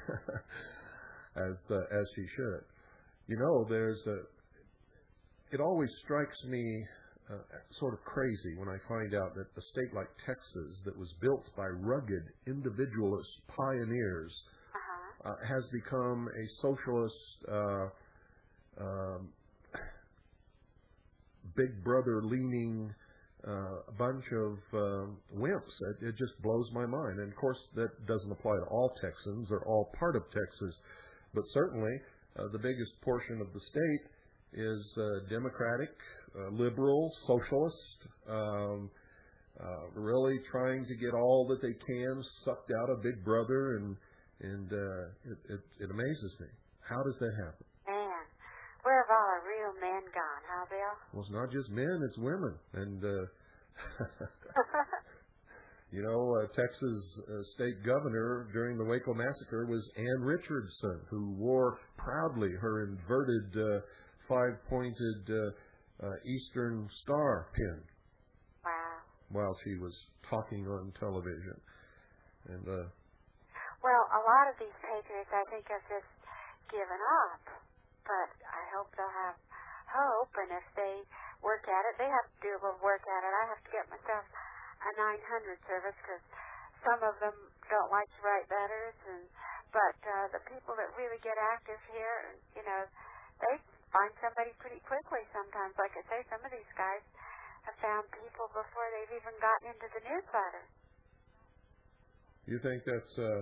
as uh, as she should. You know, there's a. It always strikes me uh, sort of crazy when I find out that a state like Texas, that was built by rugged individualist pioneers, Uh, has become a socialist, uh, um, big brother-leaning uh, bunch of uh, wimps. It, it just blows my mind. And, of course, that doesn't apply to all Texans or all part of Texas. But certainly uh, the biggest portion of the state is uh, Democratic, uh, liberal, socialist, um, uh, really trying to get all that they can sucked out of Big Brother, and And uh, it, it, it amazes me. How does that happen? Man, Well, it's not just men, it's women. And, uh, you know, uh, Texas uh, state governor during the Waco massacre was Ann Richardson, who wore proudly her inverted uh, five-pointed uh, uh, Eastern Star pin. Wow. While she was talking on television. And, uh, well, a lot of these patriots, I think, have just given up. But I hope they'll have hope, and if they work at it, they have to do a little work at it. I have to get myself a nine hundred service because some of them don't like to write letters, and but uh, the people that really get active here, you know, they find somebody pretty quickly sometimes. Like I say, some of these guys have found people before they've even gotten into the newsletter. You think that's... Uh...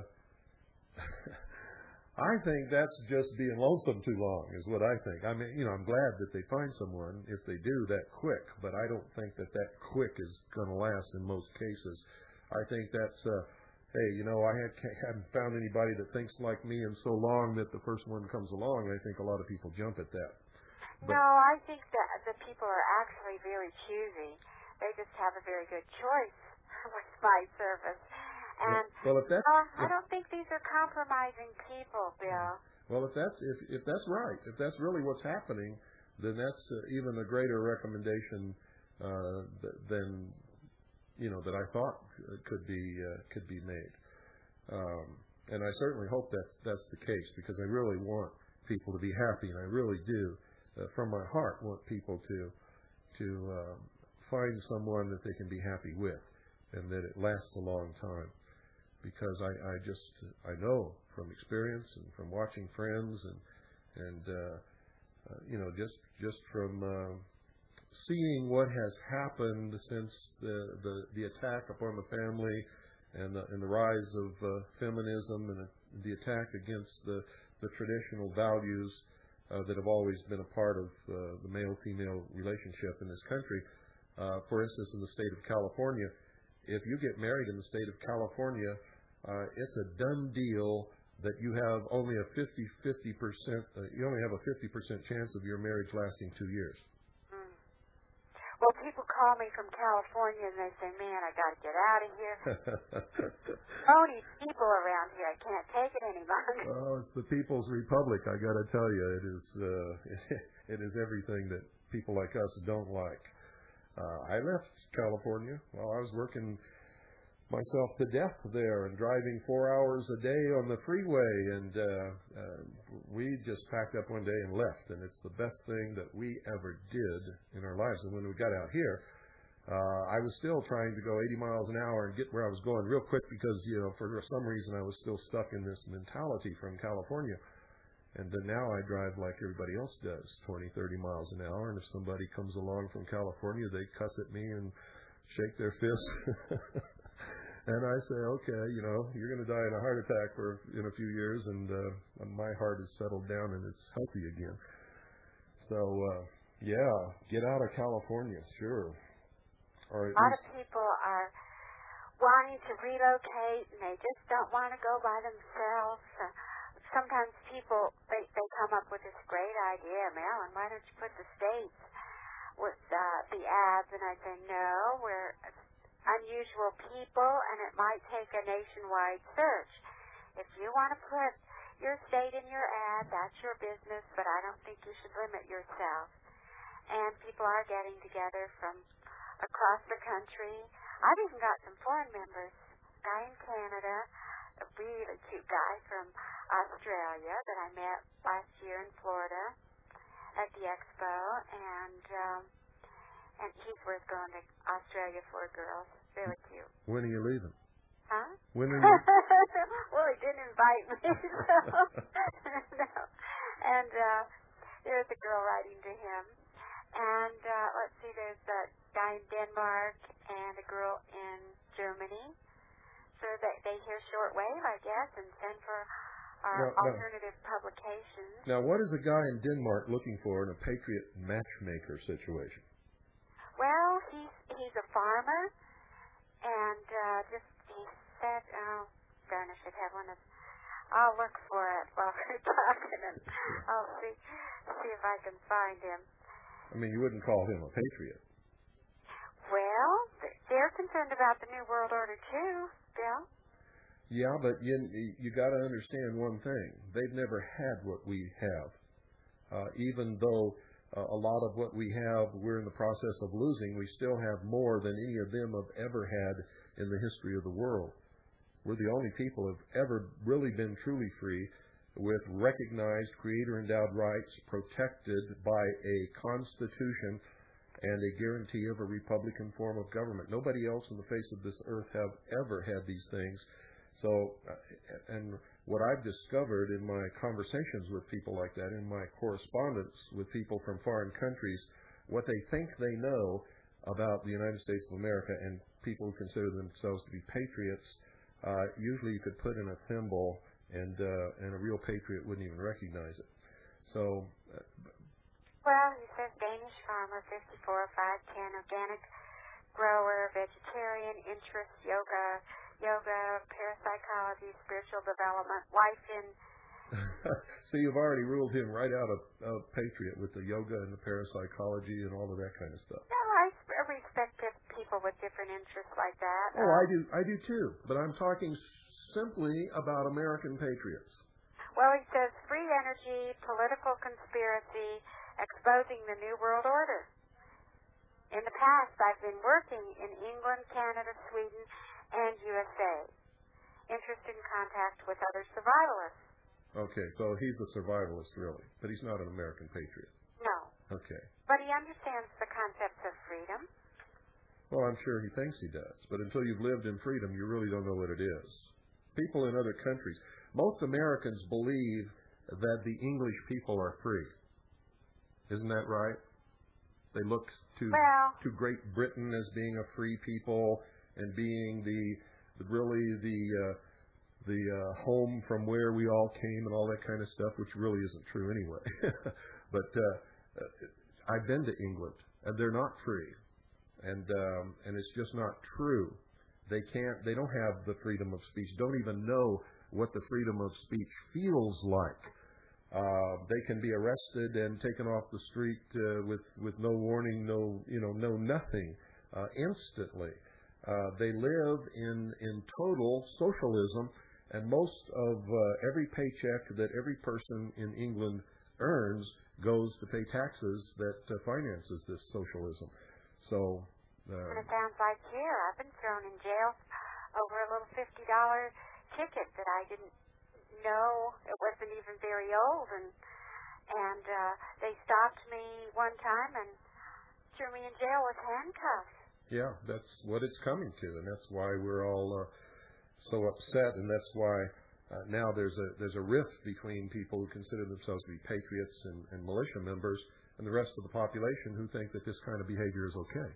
I think that's just being lonesome too long, is what I think. I mean, you know, I'm glad that they find someone, if they do, that quick, but I don't think that that quick is going to last in most cases. I think that's, uh, hey, you know, I had, haven't found anybody that thinks like me in so long that the first one comes along. I think a lot of people jump at that. But no, I think that the people are actually very choosy. They just have a very good choice with my service. And well, if that's, uh, I don't think these are compromising people, Bill. Well, if that's if if that's right, if that's really what's happening, then that's uh, even a greater recommendation uh, th- than you know that I thought could be uh, could be made. Um, and I certainly hope that's that's the case, because I really want people to be happy, and I really do, uh, from my heart, want people to to uh, find someone that they can be happy with, and that it lasts a long time. Because I, I just, I know from experience and from watching friends and, and uh, uh, you know, just just from uh, seeing what has happened since the, the, the attack upon the family and the, and the rise of uh, feminism and the attack against the, the traditional values uh, that have always been a part of uh, the male-female relationship in this country. Uh, for instance, in the state of California, if you get married in the state of California, uh, it's a done deal that you have only a fifty percent, uh, you only have a fifty percent chance of your marriage lasting two years. Mm. Well, people call me from California and they say, man, I got to get out of here. Phony people around here. I can't take it any longer. Well, it's the People's Republic, I got to tell you. It is, uh, it is everything that people like us don't like. Uh, I left California while I was working myself to death there and driving four hours a day on the freeway, and uh, uh, we just packed up one day and left, and it's the best thing that we ever did in our lives. And when we got out here, uh, I was still trying to go eighty miles an hour and get where I was going real quick because, you know, for some reason I was still stuck in this mentality from California. And then now I drive like everybody else does, twenty, thirty miles an hour. And if somebody comes along from California, they cuss at me and shake their fist. And I say, okay, you know, you're going to die in a heart attack for in a few years, and uh, my heart is settled down and it's healthy again. So, uh, yeah, get out of California, sure. Or a lot of people are wanting to relocate, and they just don't want to go by themselves. Uh, Sometimes people, they, they come up with this great idea, Marilyn, why don't you put the states with uh, the ads? And I say, no, we're unusual people, and it might take a nationwide search. If you want to put your state in your ad, that's your business, but I don't think you should limit yourself. And people are getting together from across the country. I've even got some foreign members, a guy in Canada, a really cute guy from Australia that I met last year in Florida at the expo, and um, and he's worth going to Australia for, girls. Really cute. When are you leaving? Huh? When are you? Well, he didn't invite me, so no. And uh, there's a girl writing to him, and uh, let's see, there's a guy in Denmark and a girl in Germany. So they, they hear shortwave, I guess, and send for our now, alternative now, publications. Now, what is a guy in Denmark looking for in a Patriot matchmaker situation? Well, he's he's a farmer, and uh, just he said, oh, darn, I should have one of. I'll look for it while we're talking, and I'll see see if I can find him. I mean, you wouldn't call him a patriot. Well, they're concerned about the New World Order too, Bill. Yeah, but you you got to understand one thing. They've never had what we have. Uh, even though uh, a lot of what we have we're in the process of losing, we still have more than any of them have ever had in the history of the world. We're the only people who have ever really been truly free, with recognized creator-endowed rights protected by a constitution and a guarantee of a republican form of government. Nobody else on the face of this earth have ever had these things. So, uh, and what I've discovered in my conversations with people like that, in my correspondence with people from foreign countries, what they think they know about the United States of America and people who consider themselves to be patriots, uh, usually you could put in a thimble and uh, and a real patriot wouldn't even recognize it. So. Uh, well, he says Danish farmer, fifty-four, five ten, organic grower, vegetarian, interest, yoga, yoga, parapsychology, spiritual development, wife in. So you've already ruled him right out of, of patriot with the yoga and the parapsychology and all of that kind of stuff. No, I respect people with different interests like that. Oh, I do, I do too. But I'm talking simply about American patriots. Well, he says free energy, political conspiracy, exposing the New World Order. In the past, I've been working in England, Canada, Sweden, and U S A. Interested in contact with other survivalists. Okay, so he's a survivalist, really. But he's not an American patriot. No. Okay. But he understands the concepts of freedom. Well, I'm sure he thinks he does. But until you've lived in freedom, you really don't know what it is. People in other countries, most Americans believe that the English people are free. Isn't that right? They look to well, to Great Britain as being a free people and being the, the really the uh, the uh, home from where we all came and all that kind of stuff, which really isn't true anyway. But uh, I've been to England, and they're not free, and um, and it's just not true. They can't. They don't have the freedom of speech. Don't even know what the freedom of speech feels like. Uh, they can be arrested and taken off the street uh, with with no warning, no you know, no nothing, uh, instantly. Uh, they live in in total socialism, and most of uh, every paycheck that every person in England earns goes to pay taxes that uh, finances this socialism. So. Uh, and it sounds like here I've been thrown in jail over a little fifty dollar ticket that I didn't know. It wasn't even very old, and and uh, they stopped me one time and threw me in jail with handcuffs. Yeah, that's what it's coming to, and that's why we're all uh, so upset, and that's why uh, now there's a there's a rift between people who consider themselves to be patriots and, and militia members and the rest of the population who think that this kind of behavior is okay.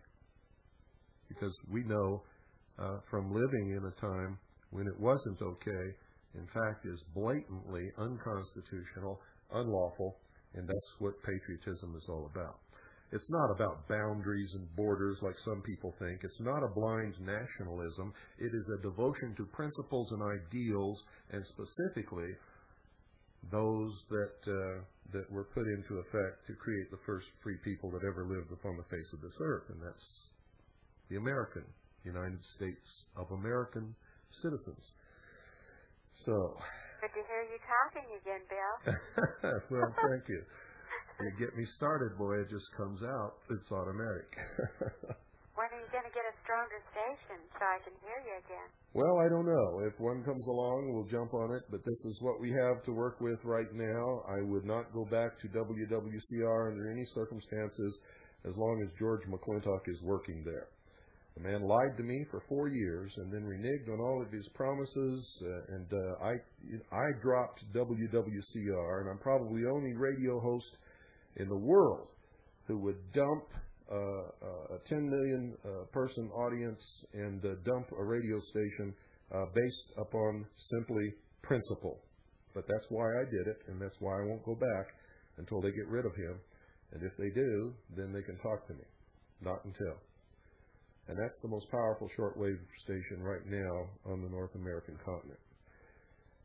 Because we know uh, from living in a time when it wasn't okay, in fact, is blatantly unconstitutional, unlawful, and that's what patriotism is all about. It's not about boundaries and borders like some people think. It's not a blind nationalism. It is a devotion to principles and ideals, and specifically those that uh, that were put into effect to create the first free people that ever lived upon the face of this earth, and that's the American United States of American citizens. So. Good to hear you talking again, Bill. Well, thank you. You get me started, boy, it just comes out. It's automatic. When are you going to get a stronger station so I can hear you again? Well, I don't know. If one comes along, we'll jump on it, but this is what we have to work with right now. I would not go back to W W C R under any circumstances as long as George McClintock is working there. The man lied to me for four years and then reneged on all of his promises, uh, and uh, I I dropped W W C R, and I'm probably the only radio host in the world who would dump uh, a ten million uh, person audience and uh, dump a radio station uh, based upon simply principle. But that's why I did it, and that's why I won't go back until they get rid of him. And if they do, then they can talk to me. Not until. And that's the most powerful shortwave station right now on the North American continent.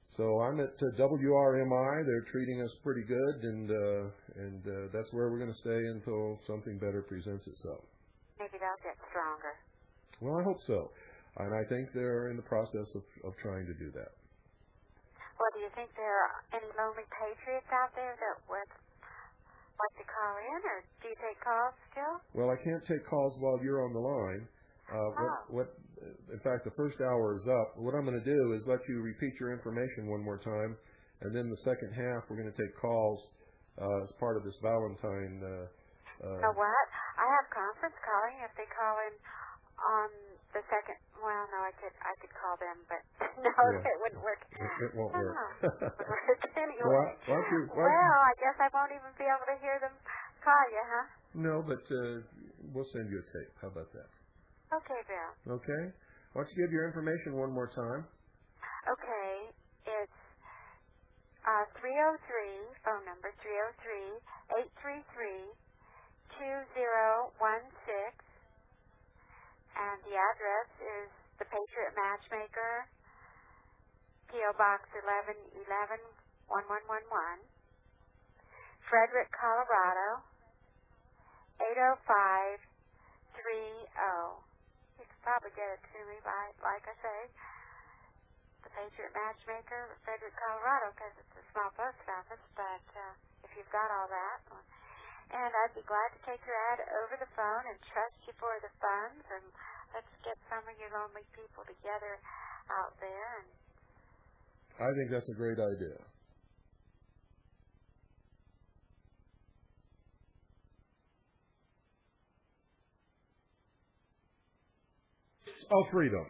So I'm at uh, W R M I. They're treating us pretty good, and uh, and uh, that's where we're going to stay until something better presents itself. Maybe they'll get stronger. Well, I hope so. And I think they're in the process of, of trying to do that. Well, do you think there are any lonely patriots out there that would like to call in, or do you take calls still? Well, I can't take calls while you're on the line. Uh, oh. what, what, in fact, the first hour is up. What I'm going to do is let you repeat your information one more time, and then the second half we're going to take calls uh, as part of this Valentine. Uh, uh, you know what? I have conference calling. If they call in on the second, well, no, I could I could call them, but no, yeah. it wouldn't work. It, it won't no, work. it wouldn't work anyway. Well, why don't you, why don't well, I guess I won't even be able to hear them call you, huh? No, but uh, we'll send you a tape. How about that? Okay, Bill. Okay. Why don't you give your information one more time? Okay, it's uh, three oh three, phone number three oh three, eight three three, two oh one six, and the address is the Patriot Matchmaker, P O. Box eleven eleven, one one one one, Frederick, Colorado, eight oh five three oh. You can probably get it to me by, like I say, the Patriot Matchmaker, Frederick, Colorado, because it's a small post office, but uh, if you've got all that. And I'd be glad to take your ad over the phone and trust you for the funds, and let's get some of your lonely people together out there. And I think that's a great idea. Of freedom.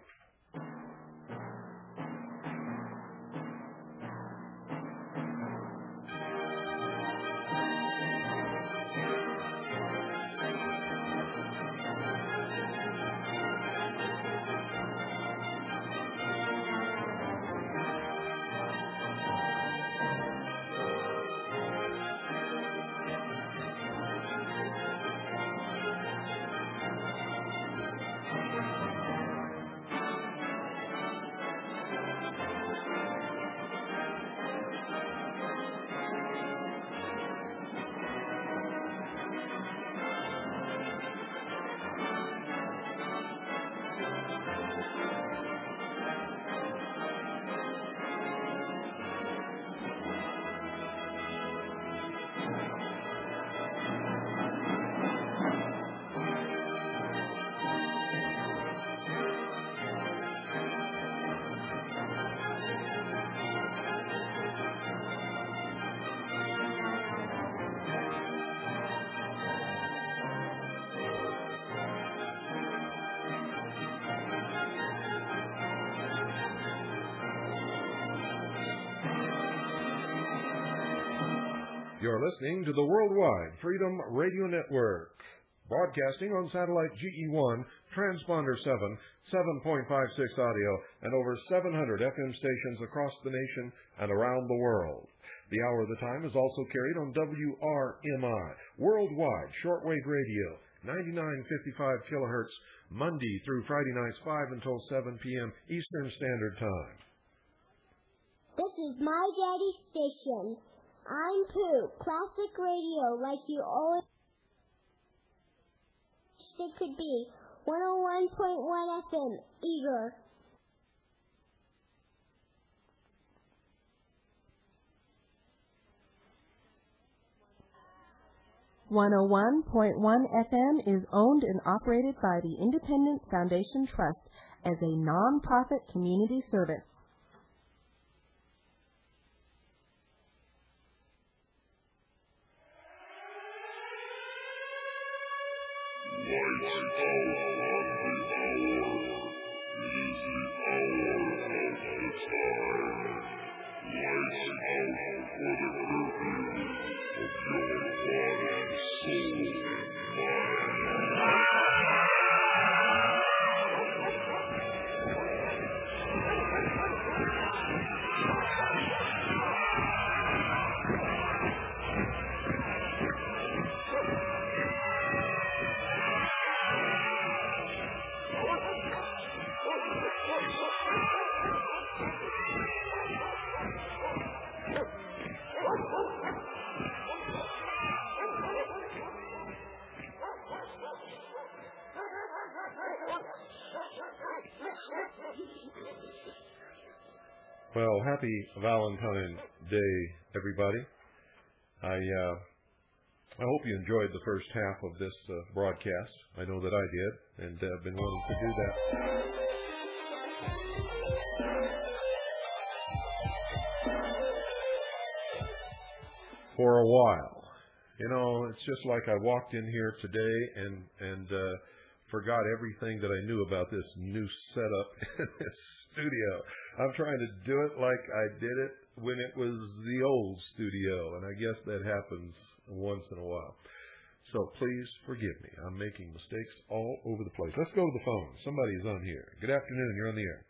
You're listening to the Worldwide Freedom Radio Network, broadcasting on satellite G E one, transponder seven, seven point five six audio, and over seven hundred F M stations across the nation and around the world. The Hour of the Time is also carried on W R M I, Worldwide Shortwave Radio, ninety-nine fifty-five kilohertz, Monday through Friday nights, five until seven p.m. Eastern Standard Time. This is my daddy's station. I'm Pooh, classic radio like you always wished it could be. one oh one point one F M, Eager. one oh one point one F M is owned and operated by the Independence Foundation Trust as a non-profit community service. Well, happy Valentine's Day, everybody. I uh, I hope you enjoyed the first half of this uh, broadcast. I know that I did, and uh, been wanting to do that. For a while. You know, it's just like I walked in here today and and uh, forgot everything that I knew about this new setup in this studio. I'm trying to do it like I did it when it was the old studio, and I guess that happens once in a while. So please forgive me. I'm making mistakes all over the place. Let's go to the phone. Somebody's on here. Good afternoon. You're on the air.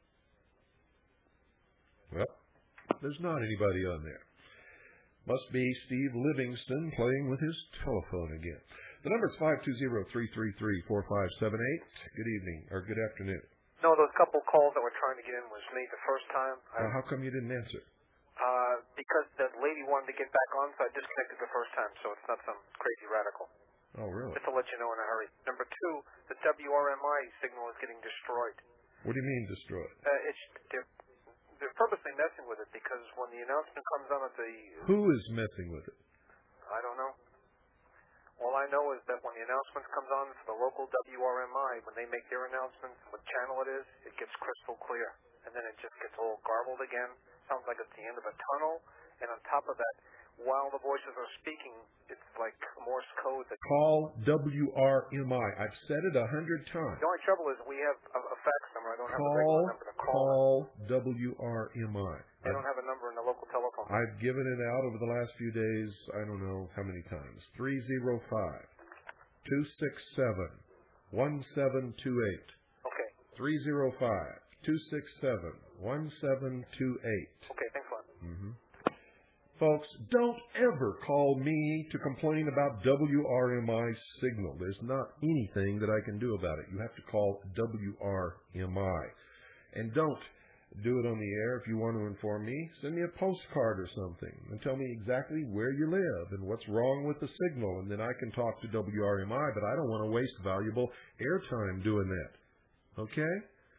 Well, there's not anybody on there. Must be Steve Livingston playing with his telephone again. The number is five two zero, three three three, four five seven eight. Good evening, or good afternoon. No, those couple calls that were trying to get in was me the first time. Uh, how come you didn't answer? Uh, because the lady wanted to get back on, so I disconnected the first time, so it's not some crazy radical. Oh, really? Just to let you know in a hurry. Number two, the W R M I signal is getting destroyed. What do you mean destroyed? Uh, it's, they're, they're purposely messing with it, because when the announcement comes on at the... Who is messing with it? I don't know. All I know is that when the announcement comes on for the local W R M I, when they make their announcements, what channel it is, it gets crystal clear. And then it just gets all garbled again. Sounds like it's the end of a tunnel. And on top of that, while the voices are speaking, it's like Morse code. That Call W R M I. I've said it a hundred times. The only trouble is we have a, a fax number. I don't have Call, a regular number to call. call W R M I. They don't have a number in the local telephone. I've given it out over the last few days, I don't know how many times. three zero five, two six seven, one seven two eight. Okay. three zero five, two six seven, one seven two eight. Okay, thanks a lot. Mm-hmm. Folks, don't ever call me to complain about W R M I signal. There's not anything that I can do about it. You have to call W R M I. And don't do it on the air. If you want to inform me, send me a postcard or something and tell me exactly where you live and what's wrong with the signal, and then I can talk to W R M I, but I don't want to waste valuable airtime doing that. Okay?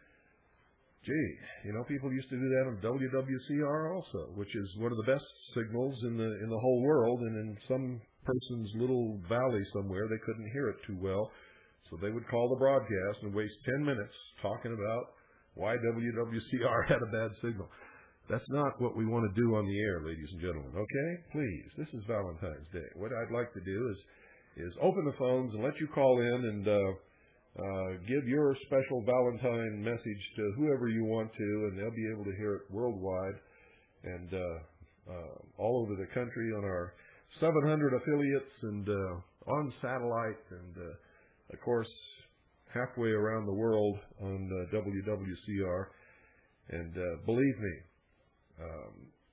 Gee, you know, people used to do that on W W C R also, which is one of the best signals in the in the whole world, and in some person's little valley somewhere, they couldn't hear it too well, so they would call the broadcast and waste ten minutes talking about why W W C R had a bad signal. That's not what we want to do on the air, ladies and gentlemen, okay? Please, this is Valentine's Day. What I'd like to do is is open the phones and let you call in and uh, uh, give your special Valentine message to whoever you want to, and they'll be able to hear it worldwide and uh, uh, all over the country on our seven hundred affiliates and uh, on satellite and, uh, of course, halfway around the world on uh, W W C R. And uh, believe me, um,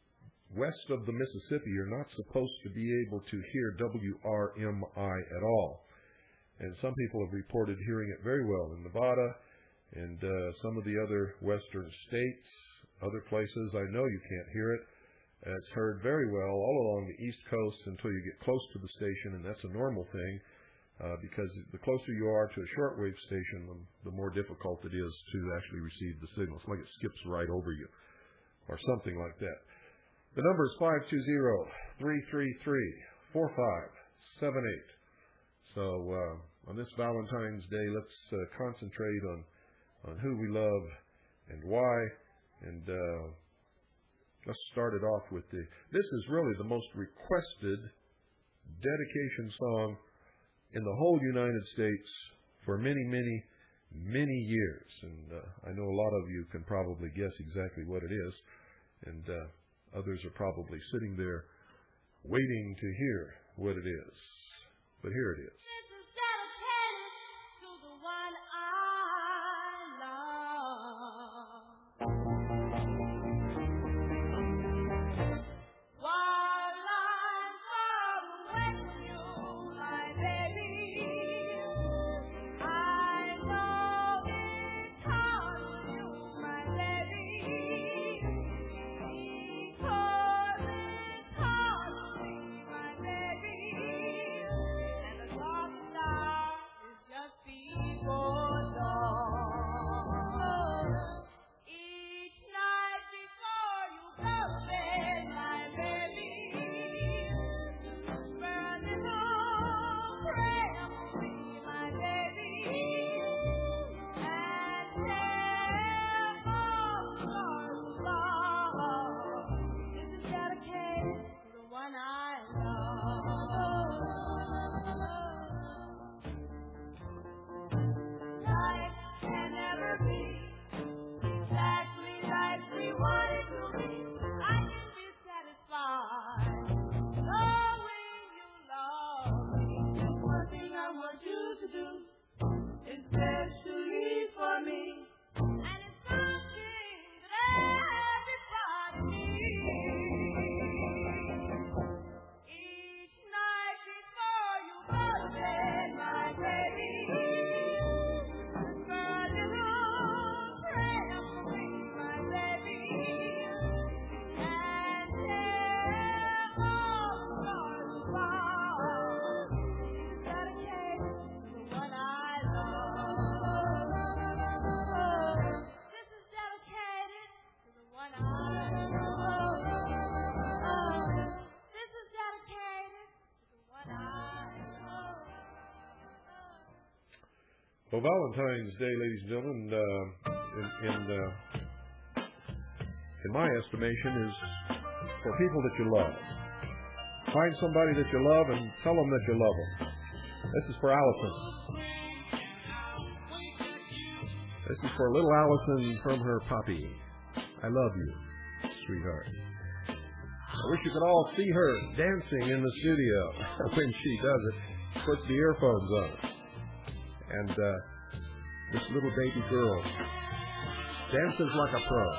west of the Mississippi, you're not supposed to be able to hear W R M I at all. And some people have reported hearing it very well in Nevada and uh, some of the other western states, other places. I know you can't hear it. And it's heard very well all along the East Coast until you get close to the station, and that's a normal thing. Uh, because the closer you are to a shortwave station, the, the more difficult it is to actually receive the signal. It's like it skips right over you, or something like that. The number is five two zero, three three three, four five seven eight. So uh, on this Valentine's Day, let's uh, concentrate on, on who we love and why. And uh, let's start it off with the, this is really the most requested dedication song in the whole United States for many, many, many years. And uh, I know a lot of you can probably guess exactly what it is. And uh, others are probably sitting there waiting to hear what it is. But here it is. Walk Well, Valentine's Day, ladies and gentlemen, uh, in in, uh, in my estimation, is for people that you love. Find somebody that you love and tell them that you love them. This is for Allison. This is for little Allison from her puppy. I love you, sweetheart. I wish you could all see her dancing in the studio when she does it. Puts the earphones on. And uh, this little baby girl dances like a pro.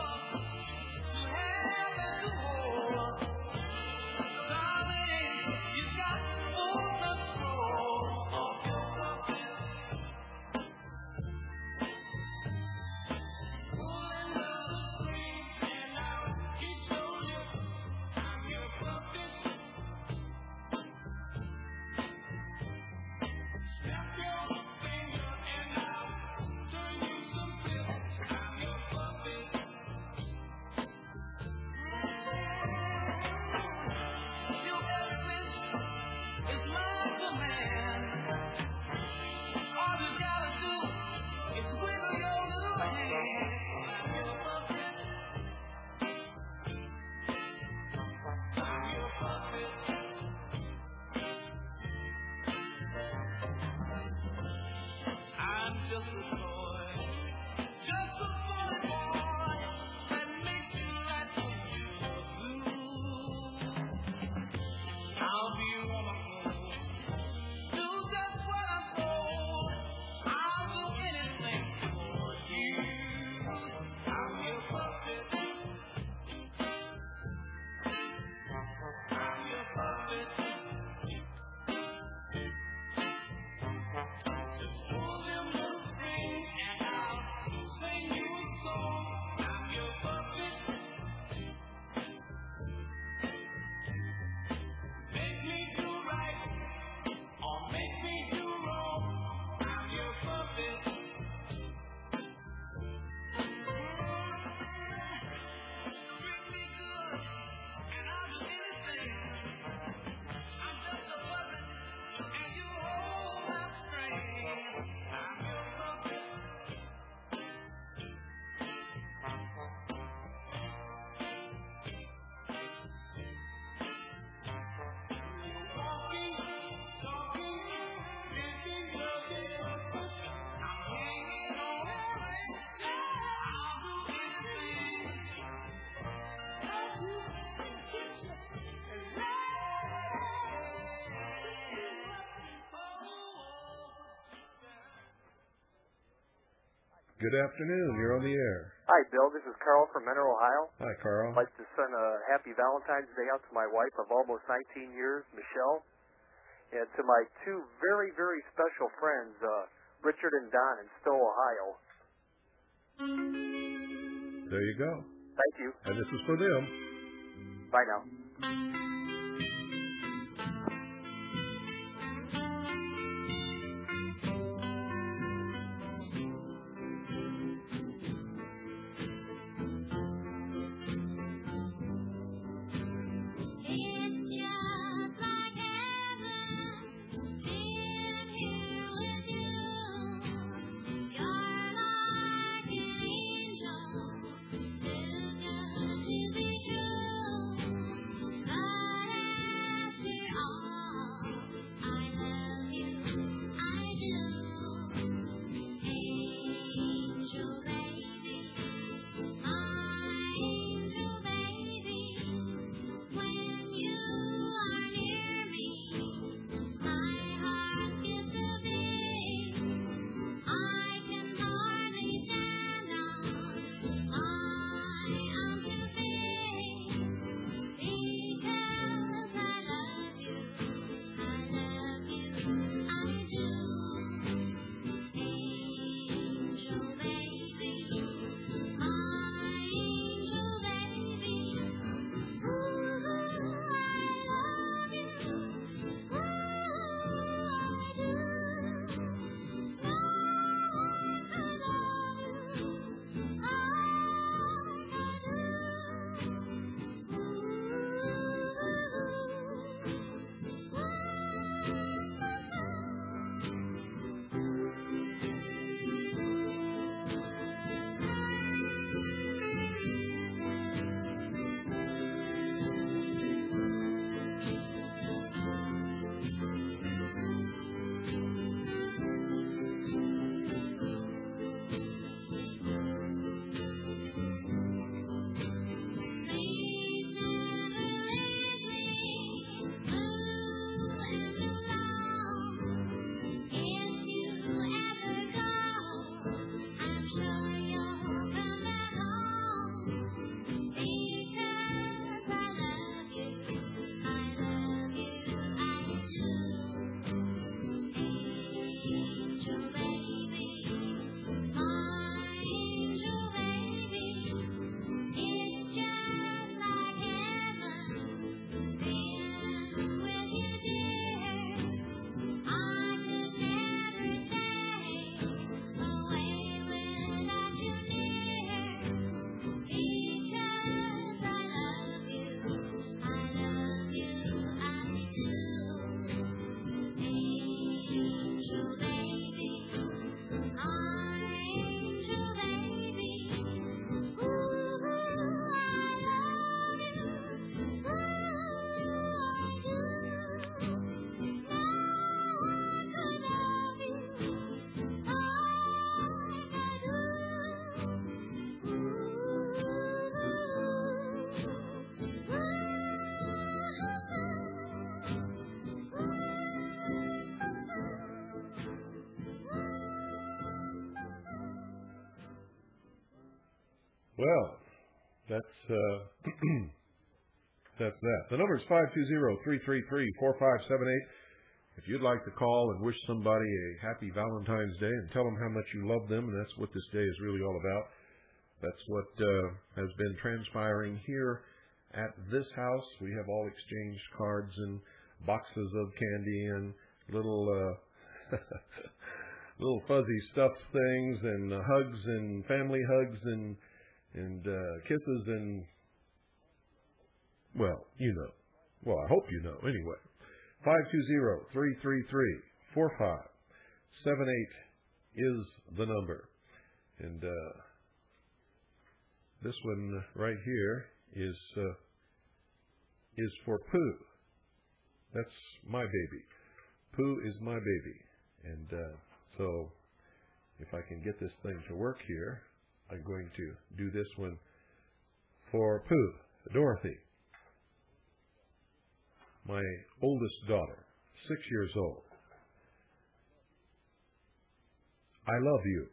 Good afternoon. You're on the air. Hi, Bill. This is Carl from Mentor, Ohio. Hi, Carl. I'd like to send a happy Valentine's Day out to my wife of almost nineteen years, Michelle, and to my two very, very special friends, uh, Richard and Don in Stowe, Ohio. There you go. Thank you. And this is for them. Bye now. I Well, that's uh, that's that. The number is five two zero, three three three, four five seven eight. If you'd like to call and wish somebody a happy Valentine's Day and tell them how much you love them, and that's what this day is really all about. That's what uh, has been transpiring here at this house. We have all exchanged cards and boxes of candy and little uh, little fuzzy stuffed things and uh, hugs and family hugs and and uh, kisses and, well, you know. Well, I hope you know anyway. five two zero, three three three, four five seven eight is the number. And uh, this one right here is uh, is for Pooh. That's my baby. Pooh is my baby. And uh, so if I can get this thing to work here, I'm going to do this one for Pooh, Dorothy, my oldest daughter, six years old. I love you.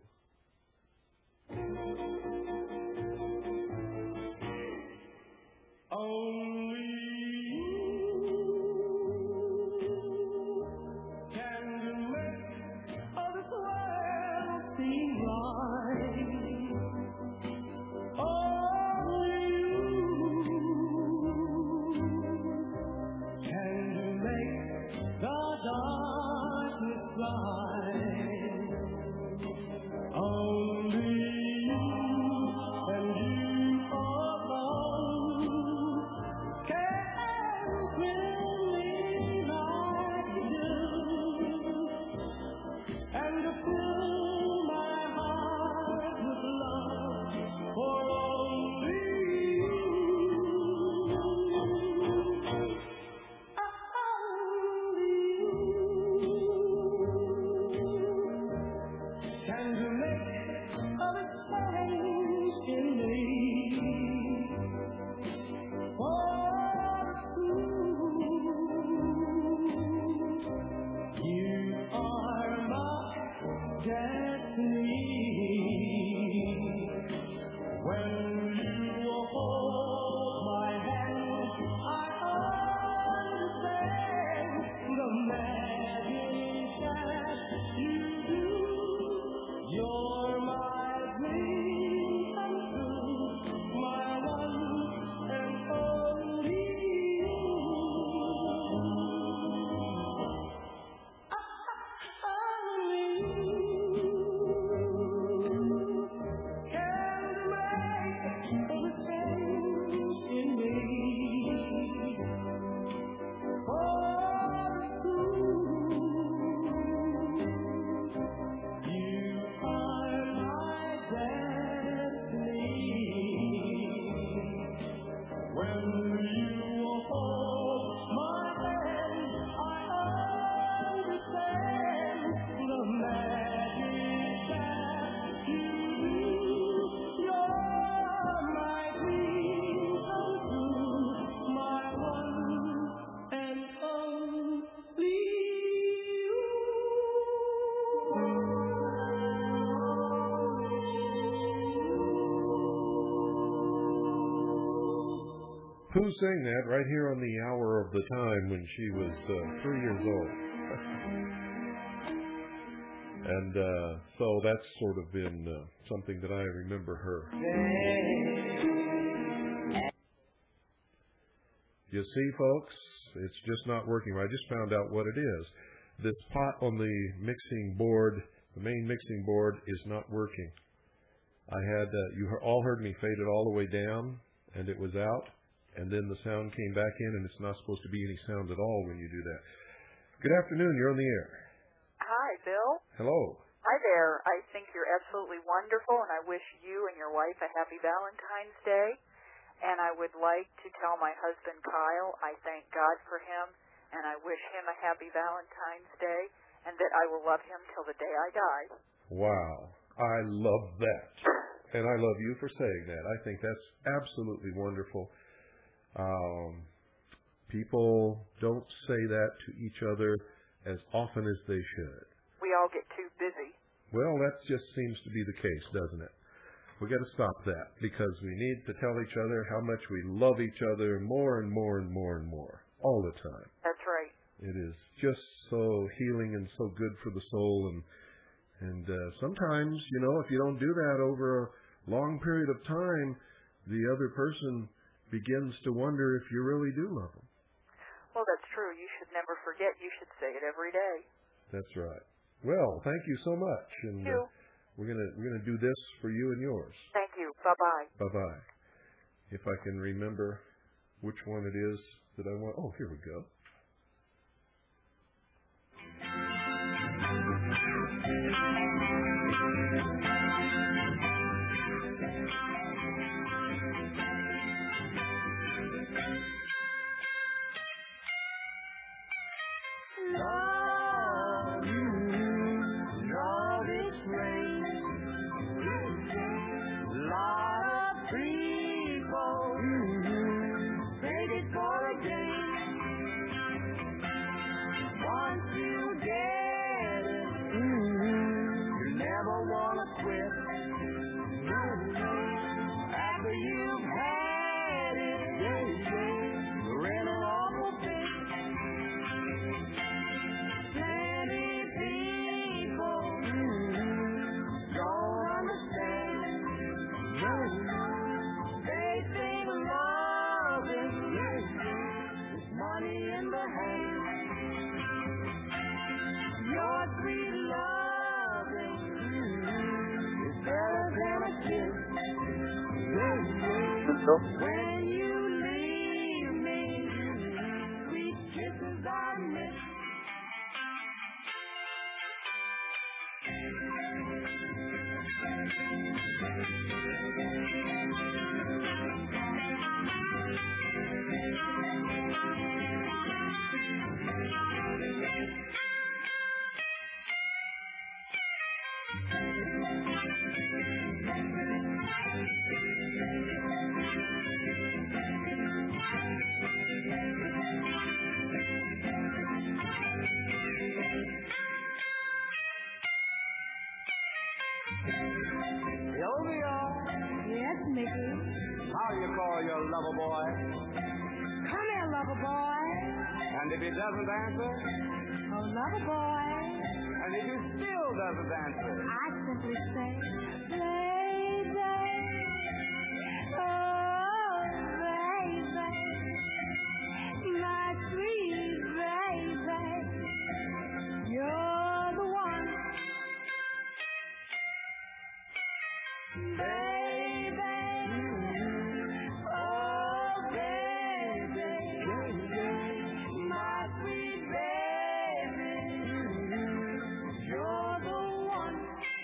Pooh sang that right here on the hour of the time when she was uh, three years old. and uh, so that's sort of been uh, something that I remember her. You see, folks, it's just not working. I just found out what it is. This pot on the mixing board, the main mixing board, is not working. I had, uh, you all heard me fade it all the way down, and it was out. And then the sound came back in, and it's not supposed to be any sound at all when you do that. Good afternoon. You're on the air. Hi, Bill. Hello. Hi there. I think you're absolutely wonderful, and I wish you and your wife a happy Valentine's Day. And I would like to tell my husband, Kyle, I thank God for him, and I wish him a happy Valentine's Day, and that I will love him till the day I die. Wow. I love that. And I love you for saying that. I think that's absolutely wonderful. Um, people don't say that to each other as often as they should. We all get too busy. Well, that just seems to be the case, doesn't it? We got to stop that because we need to tell each other how much we love each other more and more and more and more all the time. That's right. It is just so healing and so good for the soul. And and uh, sometimes, you know, if you don't do that over a long period of time, the other person begins to wonder if you really do love them. Well, that's true. You should never forget. You should say it every day. That's right. Well, thank you so much. And Thank you. Uh, we're gonna we're gonna do this for you and yours. Thank you. Bye bye. Bye bye. If I can remember which one it is that I want. Oh, here we go. Love you, love is rain. Lot of people take it for a game. Once you get it, you never wanna quit. After you've had it, you're in an awful fix. Many people don't understand. They think love is money in the hand. Your sweet loving is better than a kiss. When you leave me, sweet kisses I miss. Sylvia, Yes, Mickey. how you call your lover boy? Come here, lover boy. And if he doesn't answer? Oh, lover boy. And if he still doesn't answer? I simply say, baby. Oh, baby. My sweet baby. You're the one. Baby. Oh, baby. My sweet baby. You're the one.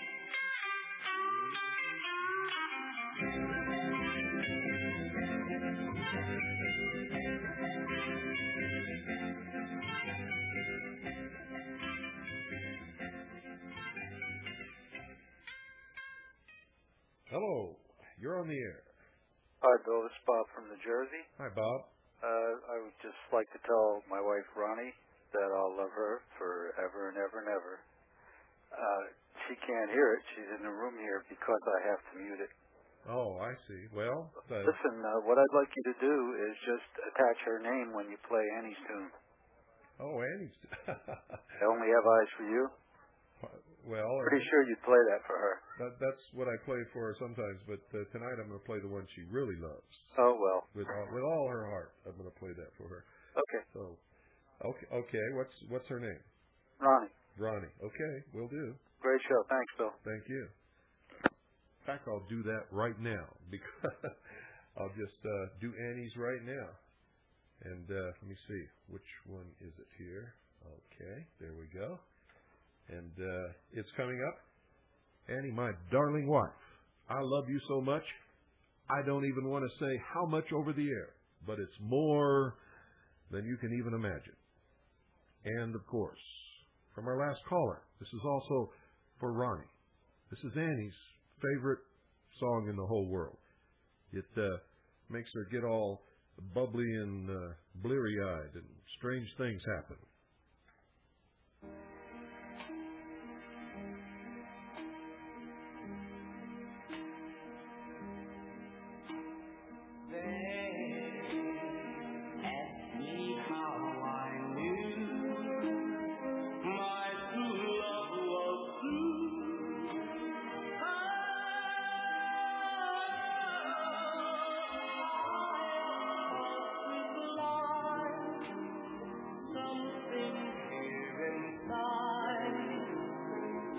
Hello, you're on the air. Hi, Bill. This is Bob from New Jersey. Hi, Bob. Uh, I would just like to tell my wife, Ronnie, that I'll love her forever and ever and ever. Uh, she can't hear it. She's in the room here because I have to mute it. Oh, I see. Well, uh, Listen, uh, what I'd like you to do is just attach her name when you play Annie's tune. oh, Annie's. I only have eyes for you. well, Pretty sure you'd play that for her. that, that's what I play for her sometimes. But uh, tonight I'm going to play the one she really loves. Oh, well. With all, with all her heart, I'm going to play that for her. Okay. So, okay, okay. What's what's her name? Ronnie. Ronnie. Okay, will do. Great show. Thanks, Bill. Thank you. In fact, I'll do that right now because I'll just uh, do Annie's right now. And uh, let me see, which one is it here? Okay, there we go. And uh, it's coming up. Annie, my darling wife, I love you so much, I don't even want to say how much over the air, but it's more than you can even imagine. And, of course, from our last caller, this is also for Ronnie. This is Annie's favorite song in the whole world. It uh, makes her get all bubbly and uh, bleary-eyed, and strange things happen.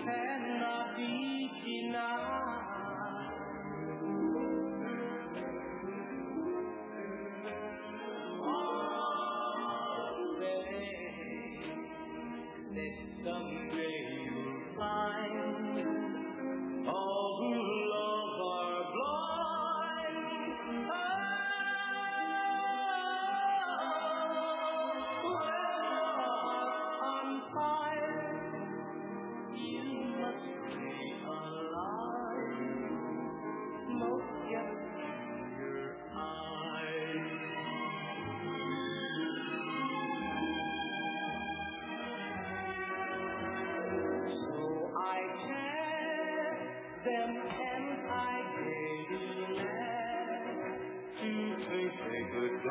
cannot be denied. One day, that someday you'll find all who love are blind. Oh, on fire, you must stay alive. Smoke gets in your eyes. So I tell them and I daily left to say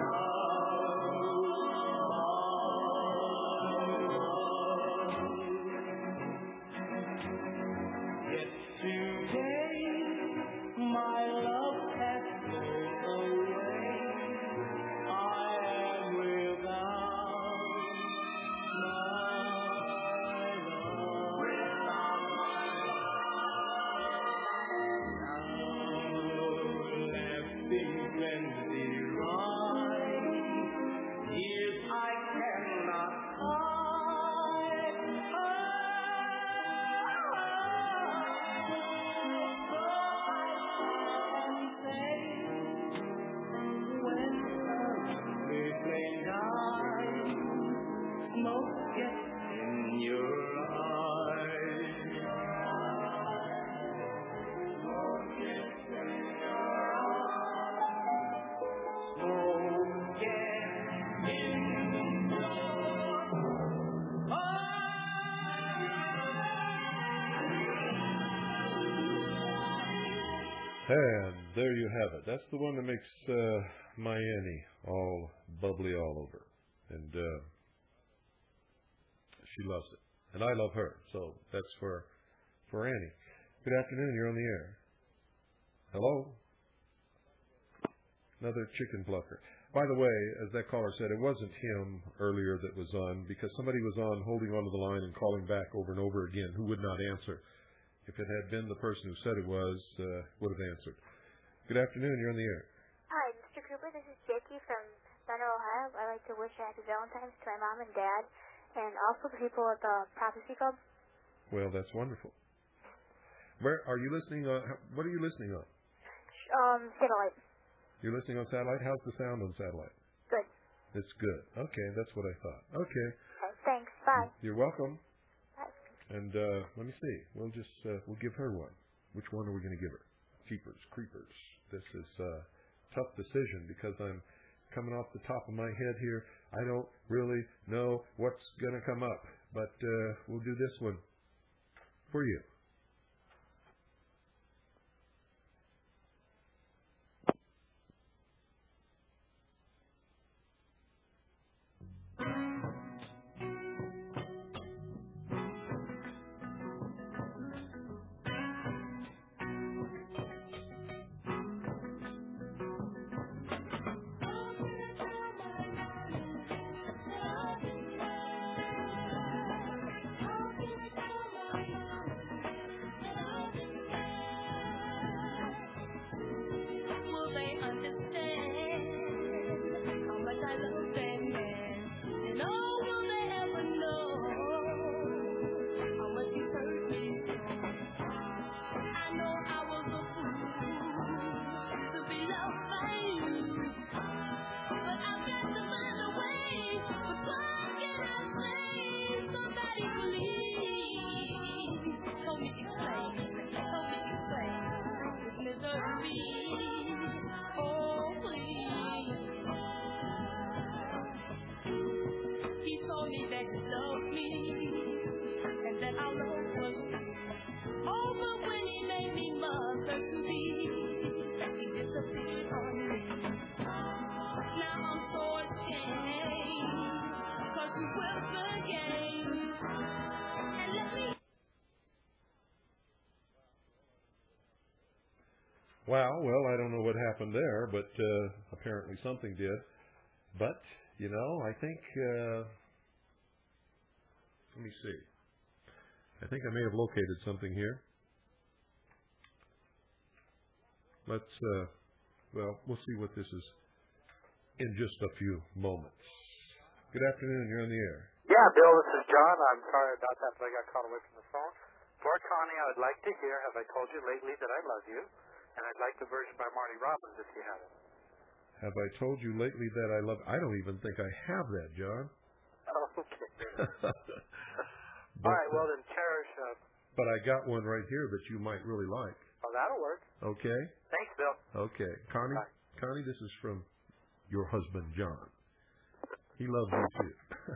goodbye. Yet today my love has flown away. I am without my love. Without my love. Now left in plenty right. Years I cannot hide. So I can say, when the flame dies, smoke gets in your eyes. Smoke gets in your eyes. Smoke gets in your And there you have it. That's the one that makes uh, my Annie all bubbly all over. And uh, she loves it. And I love her. So that's for for Annie. Good afternoon. You're on the air. Hello? Another chicken plucker. By the way, as that caller said, it wasn't him earlier that was on, because somebody was on holding onto the line and calling back over and over again who would not answer. If it had been the person who said it was, uh, would have answered. Good afternoon. You're on the air. Hi, Mister Cooper. This is Jakey from Thunder, Ohio. I'd like to wish a happy Valentine's to my mom and dad, and also the people at the Prophecy Club. Well, that's wonderful. Where are you listening on? What are you listening on? Um, satellite. You're listening on satellite? How's the sound on satellite? Good. It's good. Okay, that's what I thought. Okay. Okay, thanks. Bye. You're welcome. Bye. And uh, let me see. We'll just uh, we'll give her one. Which one are we going to give her? Keepers, creepers. This is a tough decision because I'm coming off the top of my head here. I don't really know what's going to come up, but uh, we'll do this one for you. Will they understand how much I love that man? And oh, will they ever know how much he hurt me so? I know I was a fool to be loved by you, but I've got to find a way. But what can I say? Somebody please help me explain, help me explain this misery. Oh, please. He told me that he loved me and that our love was over when he made me mother to be. He disappeared on me. Now I'm so ashamed, 'cause we will the game. And let me. Wow, well, I don't know what happened there, but uh, apparently something did. But, you know, I think, uh, let me see. I think I may have located something here. Let's, uh, well, we'll see what this is in just a few moments. Good afternoon. You're on the air. Yeah, Bill, this is John. I'm sorry about that, but I got caught away from the phone. For Connie, I would like to hear Have I Told You Lately That I Love You? And I'd like the version by Marty Robbins if you have it. Have I told you lately that I love... I don't even think I have that, John. Oh, okay. But, All right, well, uh, then cherish... Uh, but I got one right here that you might really like. oh, that'll work. Okay? Thanks, Bill. Okay. Connie, Bye. Connie, this is from your husband, John. He loves you, too.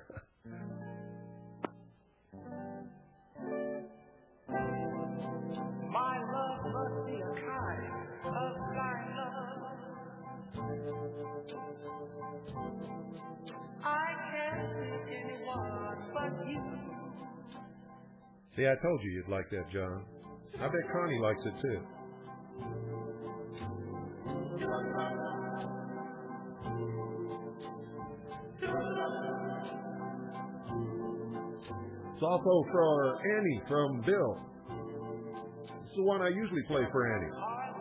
My love must be a kind of blind love. I can't see anyone but you. See, I told you you'd like that, John. I bet Connie likes it, too. It's also for Annie from Bill. It's the one I usually play for Annie.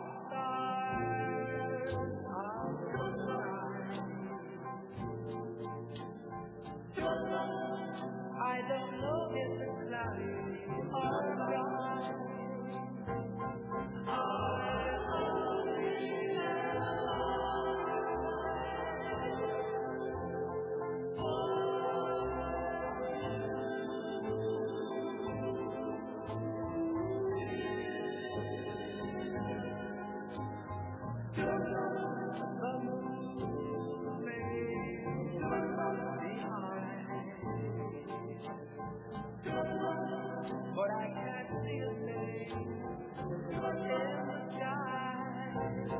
I don't know if it's cloudy or dry. But I can't see a thing in the sky.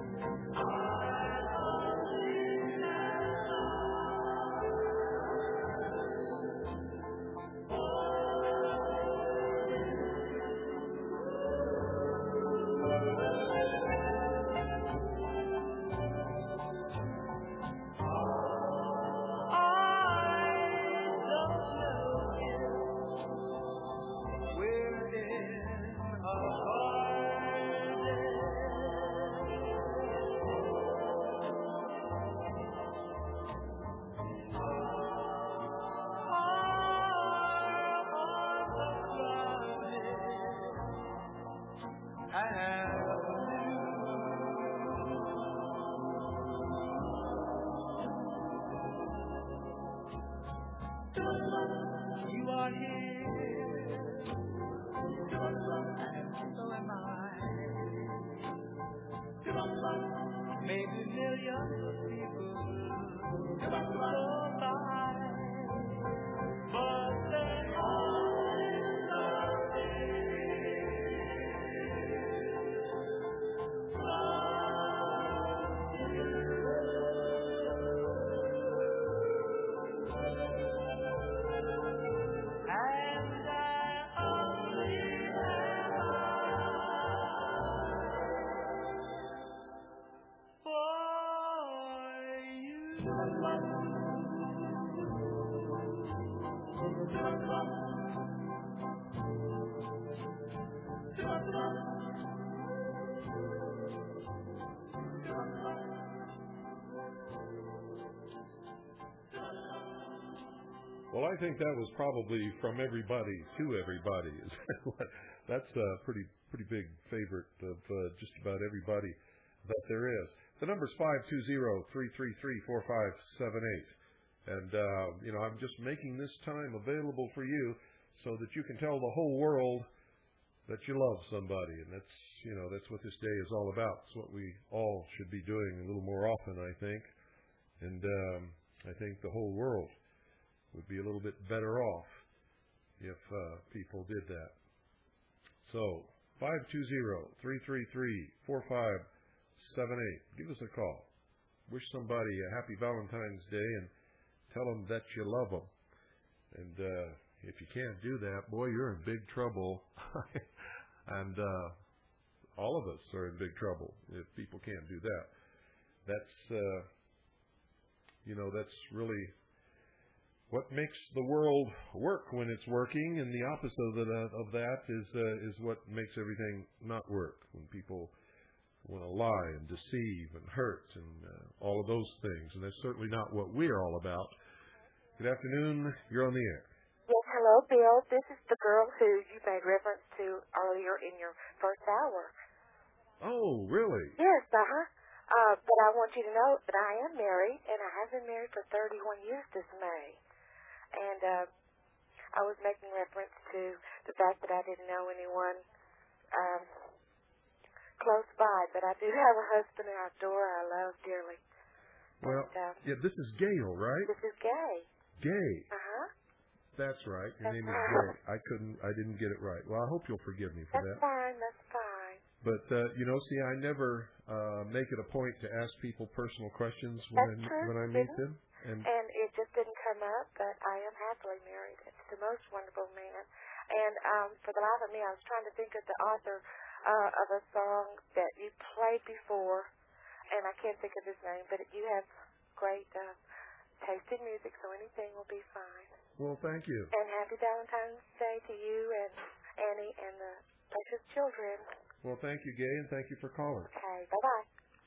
You are here, and so am I. Maybe millions of people go by, but they all love and I only Well, I think that was probably from everybody to everybody. That's a pretty pretty big favorite of uh, just about everybody that there is. The number's five two zero, three three three, four five seven eight. And, uh, you know, I'm just making this time available for you so that you can tell the whole world that you love somebody. And that's, you know, that's what this day is all about. It's what we all should be doing a little more often, I think. And um, I think the whole world would be a little bit better off if uh, people did that. So, five two zero, three three three, four five seven eight. Give us a call. Wish somebody a happy Valentine's Day and tell them that you love them. And uh, if you can't do that, boy, you're in big trouble. and uh, all of us are in big trouble if people can't do that. That's, uh, you know, that's really what makes the world work when it's working, and the opposite of that, of that is uh, is what makes everything not work. When people want to lie and deceive and hurt and uh, all of those things, and that's certainly not what we're all about. Good afternoon. You're on the air. Yes, hello, Bill. This is the girl who you made reference to earlier in your first hour. Oh, really? Yes, uh-huh. Uh, but I want you to know that I am married, and I have been married for thirty-one years this May. And uh, I was making reference to the fact that I didn't know anyone um, close by, but I do have a husband and I adore, I love dearly. Well, and, uh, yeah, this is Gail, right? This is Gay. Gay. Uh-huh. That's right. Your That's name is right. Gay. I couldn't, I didn't get it right. Well, I hope you'll forgive me for That's that. fine, that's fine. But, uh, you know, see, I never uh, make it a point to ask people personal questions when That's I, true. when I meet Mhm. them. And, And it just didn't come up, but I am happily married. It's the most wonderful man. And um, for the life of me, I was trying to think of the author uh, of a song that you played before, and I can't think of his name, but you have great uh, taste in music, so anything will be fine. well, thank you. And happy Valentine's Day to you and Annie and the precious children. Well, thank you, Gay, and thank you for calling. Okay, bye-bye.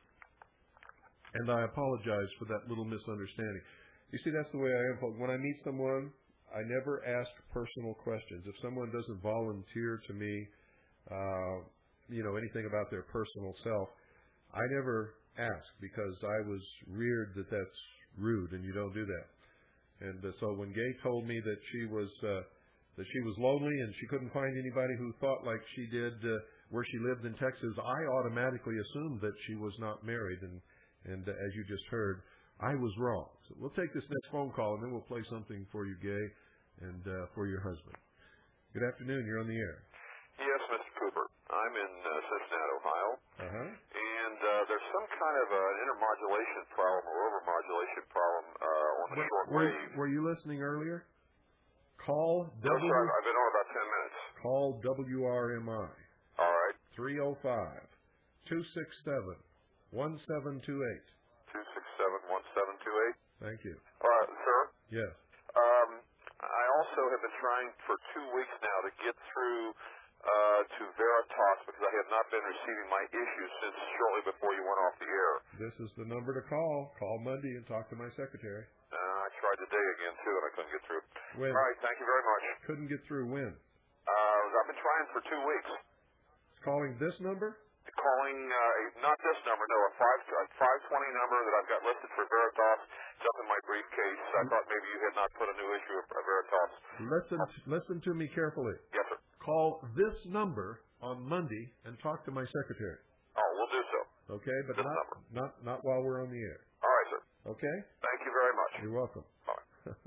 And I apologize for that little misunderstanding. You see, that's the way I am, folks. When I meet someone, I never ask personal questions. If someone doesn't volunteer to me, uh, you know, anything about their personal self, I never ask because I was reared that that's rude and you don't do that. And uh, so when Gay told me that she was uh, that she was lonely and she couldn't find anybody who thought like she did uh, where she lived in Texas, I automatically assumed that she was not married. And And uh, as you just heard, I was wrong. So we'll take this next phone call, and then we'll play something for you, Gay, and uh, for your husband. Good afternoon. You're on the air. Yes, Mister Cooper. I'm in uh, Cincinnati, Ohio. Uh-huh. And uh, there's some kind of an intermodulation problem or overmodulation problem uh, on the Were, short were, wave. were you listening earlier? Call No, W. sir, I've been on about ten minutes. Call W R M I. All right. three oh five, two six seven, one seven two eight. two six seven, one seven two eight. Thank you. All right, sir. Yes. Um, I also have been trying for two weeks now to get through uh, to Veritas because I have not been receiving my issues since shortly before you went off the air. This is the number to call. Call Monday and talk to my secretary. Uh, I tried today again, too, and I couldn't get through. When? All right, thank you very much. Couldn't get through when? Uh, I've been trying for two weeks. Calling this number? Calling, uh, not this number, no, a five a five twenty number that I've got listed for Veritas. It's up in my briefcase. I thought maybe you had not put a new issue of Veritas. Listen, listen to me carefully. Yes, sir. Call this number on Monday and talk to my secretary. Oh, we'll do so. Okay, but this not, number. not not while we're on the air. All right, sir. Okay? Thank you very much. You're welcome. Bye.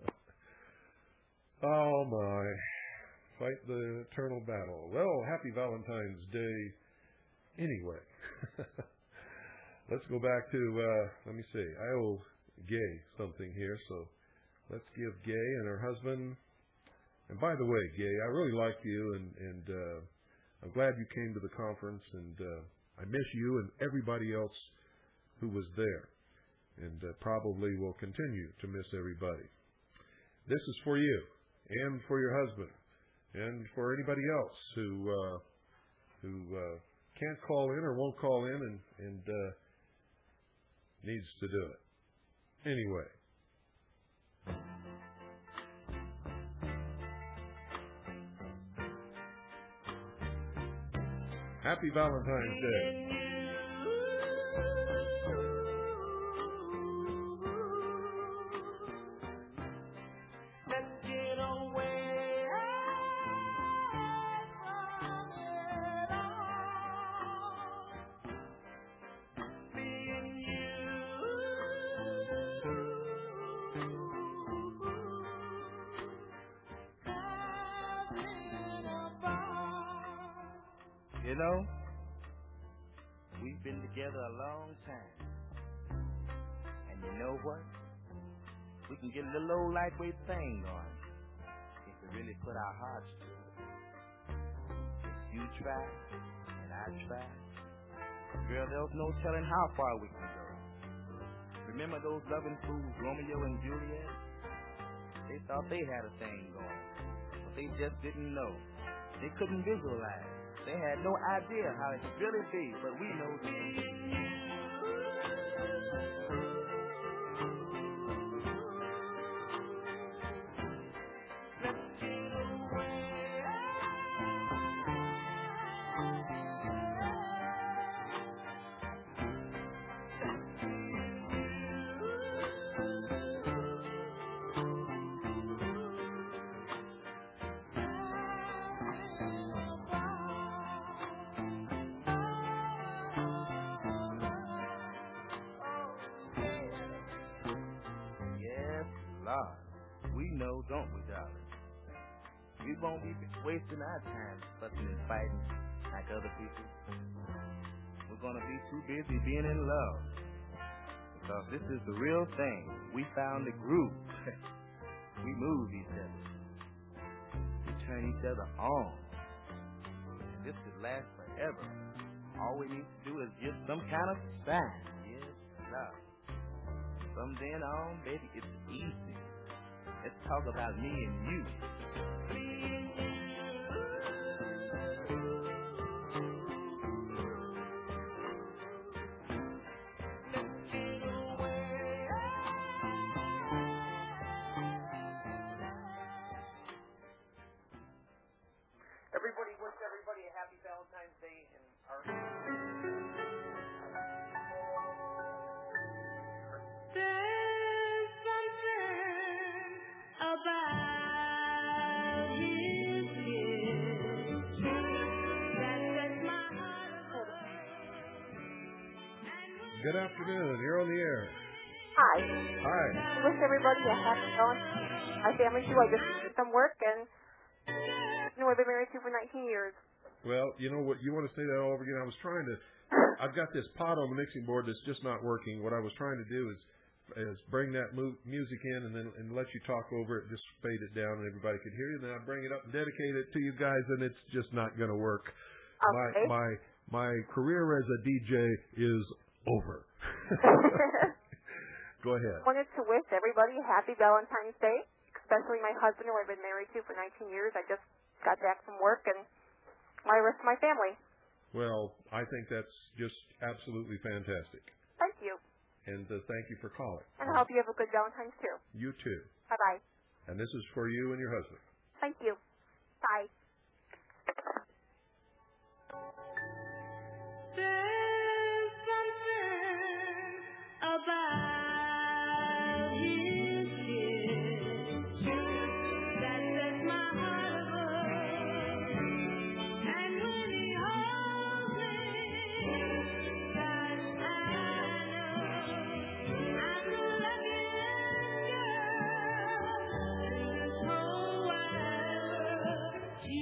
Oh, my. Fight the eternal battle. Well, happy Valentine's Day anyway. Let's go back to, uh, let me see. I owe Gay something here, so let's give Gay and her husband. And by the way, Gay, I really like you, and, and uh, I'm glad you came to the conference, and uh, I miss you and everybody else who was there, and uh, probably will continue to miss everybody. This is for you, and for your husband, and for anybody else who uh, who uh, can't call in or won't call in and, and uh, needs to do it. Anyway. Happy Valentine's Day. Let's get away from it all. Me and You know, we've been together a long time. And you know what? We can get a little old lightweight thing going if we really put our hearts to it. If you try and I try, girl, there's no telling how far we can go. Remember those loving fools, Romeo and Juliet? They thought they had a thing going, but they just didn't know. They couldn't visualize. They had no idea how it could really be, but we know it can be. We know, don't we, darling? We won't be wasting our time fussing and fighting like other people. We're gonna be too busy being in love, because this is the real thing. We found the groove. We move each other. We turn each other on. And this could last forever. All we need to do is give some kind of sign. Yes, love. From then on, baby, it's easy. Let's talk about me and you. Everybody wish everybody a happy Valentine's Day and our There's something about his lips that sets my heart ablaze. Good afternoon. You're on the air. Hi. Hi. I wish everybody a happy Valentine's. My family too. I just did some work and you know I've been married to for nineteen years. Well, you know what? You want to say that all over again? I was trying to. I've got this pot on the mixing board that's just not working. What I was trying to do is is bring that mu- music in and then and let you talk over it, just fade it down and everybody could hear you. And then I bring it up and dedicate it to you guys, and it's just not going to work. Okay. My my my career as a D J is over. Go ahead. I wanted to wish everybody a happy Valentine's Day, especially my husband who I've been married to for nineteen years. I just got back from work and my rest of my family. Well, I think that's just absolutely fantastic. Thank you. And uh, thank you for calling. And I hope you have a good Valentine's too. You too. Bye-bye. And this is for you and your husband. Thank you. Bye. There's something about his lips that sets my heart ablaze. And when he holds me, gosh, I know I'm the luckiest girl in this whole wide world.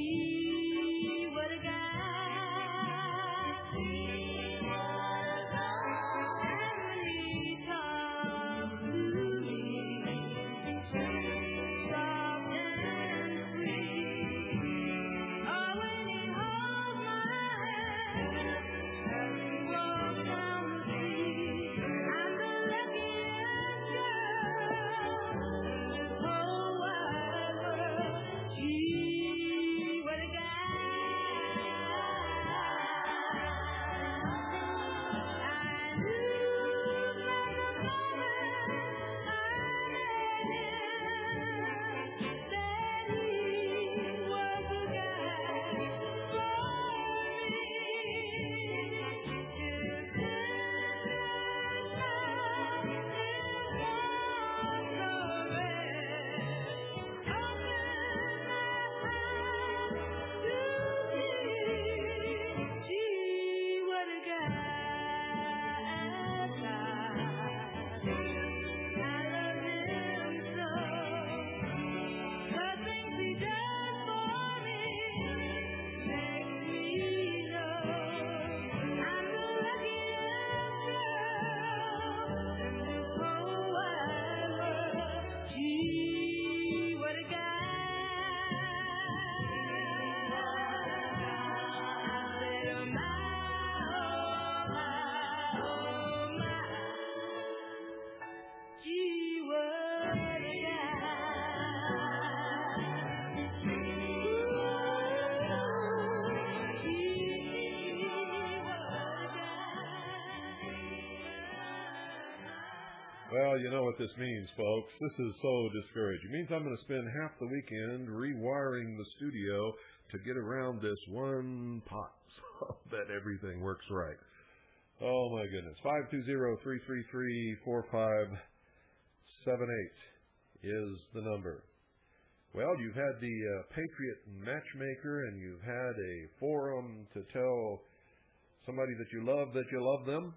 Well, you know what this means, folks. This is so discouraging. It means I'm going to spend half the weekend rewiring the studio to get around this one pot so that everything works right. Oh, my goodness. five two zero, three three three, four five seven eight is the number. Well, you've had the uh, Patriot Matchmaker, and you've had a forum to tell somebody that you love that you love them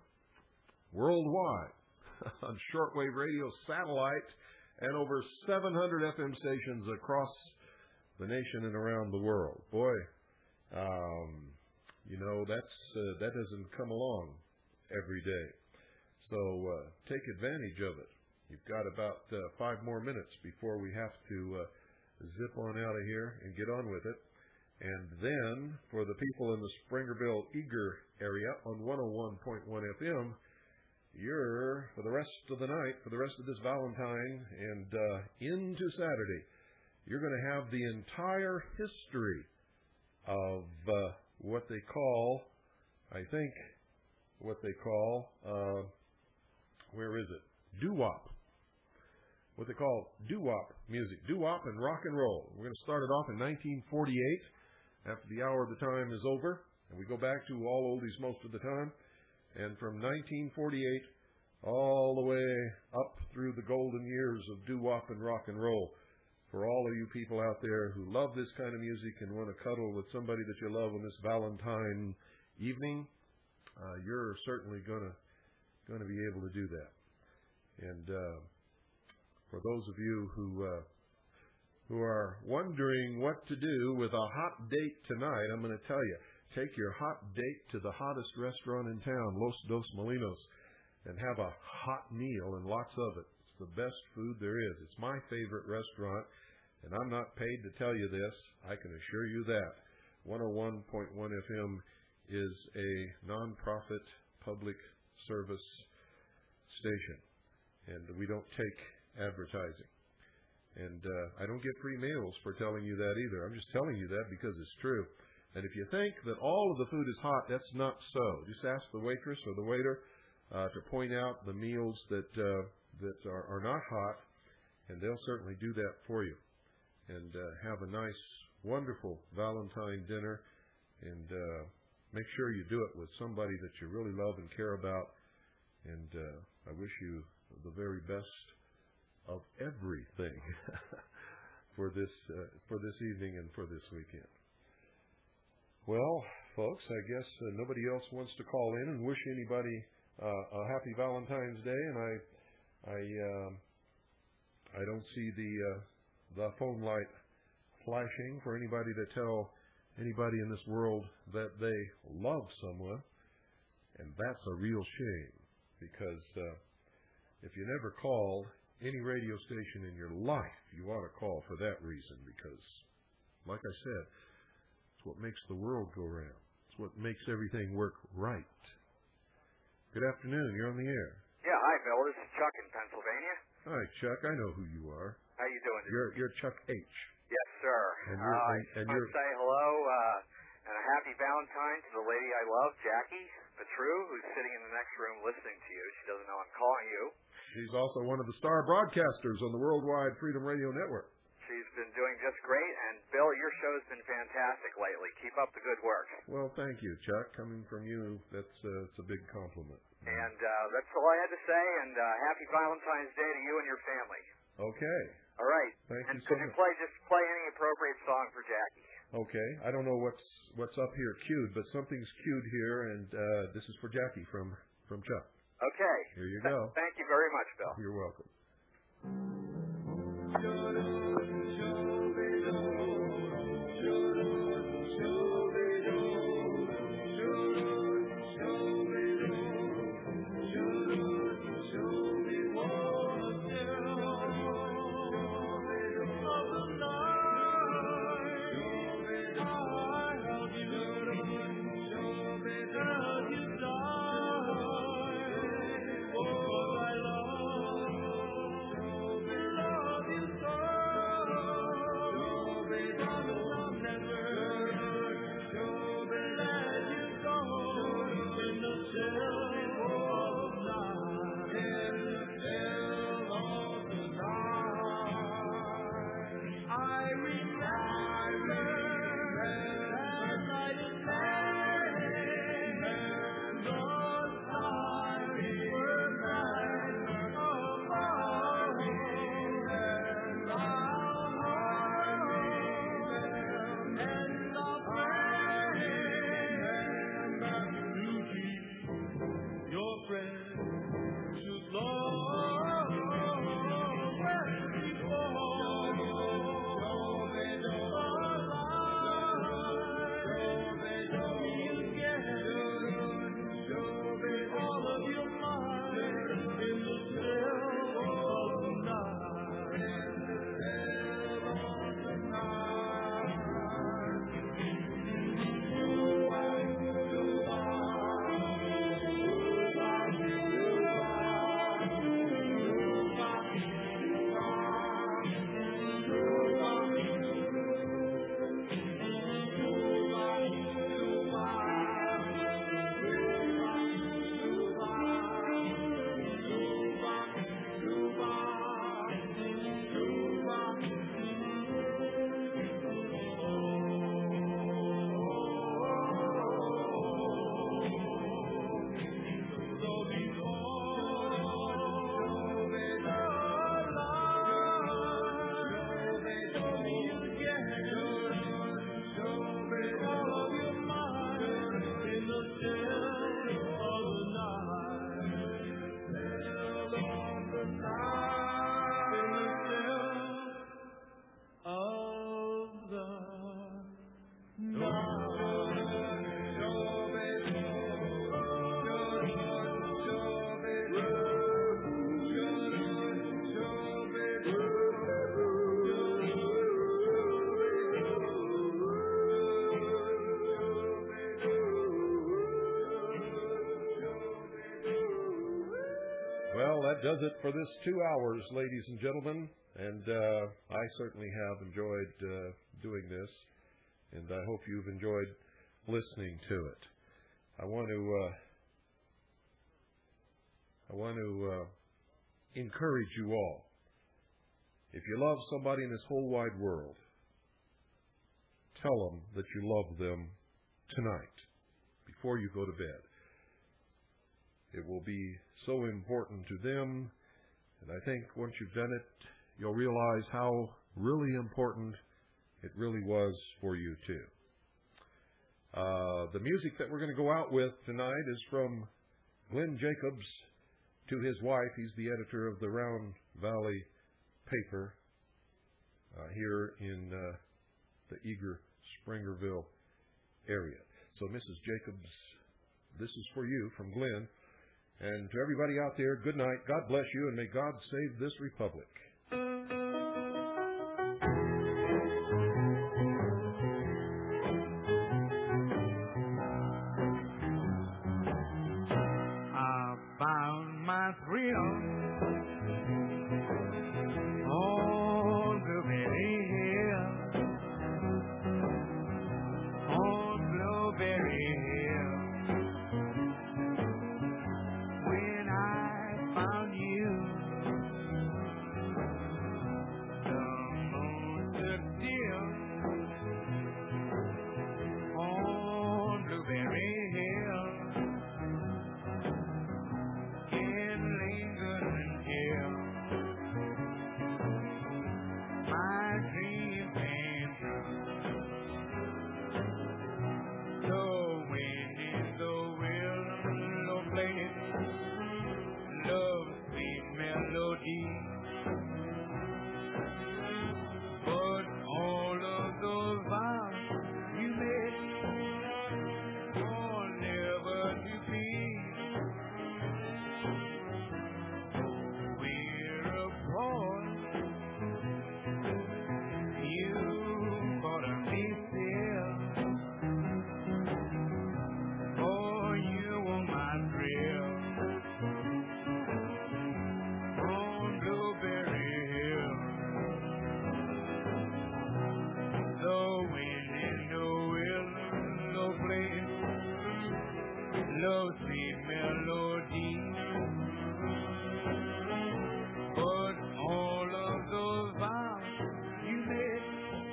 worldwide on shortwave radio, satellite, and over seven hundred F M stations across the nation and around the world. Boy, um, you know, that's uh, that doesn't come along every day. So uh, take advantage of it. You've got about uh, five more minutes before we have to uh, zip on out of here and get on with it. And then, for the people in the Springerville Eager area on one oh one point one F M, you're, for the rest of the night, for the rest of this Valentine and uh, into Saturday, you're going to have the entire history of uh, what they call, I think, what they call, uh, where is it? Doo-wop. What they call doo-wop music. Doo-wop and rock and roll. We're going to start it off in nineteen forty-eight after the hour of the time is over. And we go back to all oldies most of the time. And from nineteen forty-eight all the way up through the golden years of doo-wop and rock and roll. For all of you people out there who love this kind of music and want to cuddle with somebody that you love on this Valentine evening, uh, you're certainly going to going to be able to do that. And uh, for those of you who uh, who are wondering what to do with a hot date tonight, I'm going to tell you, take your hot date to the hottest restaurant in town, Los Dos Molinos, and have a hot meal and lots of it. It's the best food there is. It's my favorite restaurant, and I'm not paid to tell you this. I can assure you that. one oh one point one F M is a nonprofit public service station, and we don't take advertising. And uh, I don't get free meals for telling you that either. I'm just telling you that because it's true. And if you think that all of the food is hot, that's not so. Just ask the waitress or the waiter uh, to point out the meals that uh, that are, are not hot, and they'll certainly do that for you. And uh, have a nice, wonderful Valentine dinner, and uh, make sure you do it with somebody that you really love and care about. And uh, I wish you the very best of everything for this uh, for this evening and for this weekend. Well, folks, I guess uh, nobody else wants to call in and wish anybody uh, a happy Valentine's Day, and I I uh, I don't see the uh, the phone light flashing for anybody to tell anybody in this world that they love someone, and that's a real shame, because uh, if you never called any radio station in your life, you ought to call for that reason, because, like I said, it's what makes the world go round. It's what makes everything work right. Good afternoon. You're on the air. Yeah, hi, Bill. This is Chuck in Pennsylvania. Hi, Chuck. I know who you are. How you doing? You're you're Chuck H. Yes, sir. And you're, uh, and, and I you're want to say hello uh, and a happy Valentine to the lady I love, Jackie Petru, who's sitting in the next room listening to you. She doesn't know I'm calling you. She's also one of the star broadcasters on the Worldwide Freedom Radio Network. She's been doing just great, and Bill, your show's been fantastic lately. Keep up the good work. Well, thank you, Chuck. Coming from you, that's uh, it's a big compliment. And uh, that's all I had to say, and uh, happy Valentine's Day to you and your family. Okay. All right. Thank and you so could you much. play just play any appropriate song for Jackie? Okay. I don't know what's what's up here cued, but something's cued here, and uh, this is for Jackie from, from Chuck. Okay. Here you go. Thank you very much, Bill. You're welcome. Love you so. Well, that does it for this two hours, ladies and gentlemen. And uh, I certainly have enjoyed uh, doing this, and I hope you've enjoyed listening to it. I want to uh, I want to uh, encourage you all. If you love somebody in this whole wide world, tell them that you love them tonight before you go to bed. It will be so important to them, and I think once you've done it, you'll realize how really important it really was for you too. Uh, the music that we're going to go out with tonight is from Glenn Jacobs to his wife. He's the editor of the Round Valley paper uh, here in uh, the Eager Springerville area. So, Missus Jacobs, this is for you from Glenn. And to everybody out there, good night. God bless you, and may God save this republic. I found my thrill on Blueberry Hill, on Blueberry Hill. When I found you, the moon stood still on Blueberry Hill. In Lincoln Hill, my dream came true. The wind in the willow playing love's sweet melody, but all of those vows you made are never to be. We're apart. You gotta be still, for you want my thrill on Blueberry Hill. The wind in the willow plays love's sweet melody, but all of those vows you made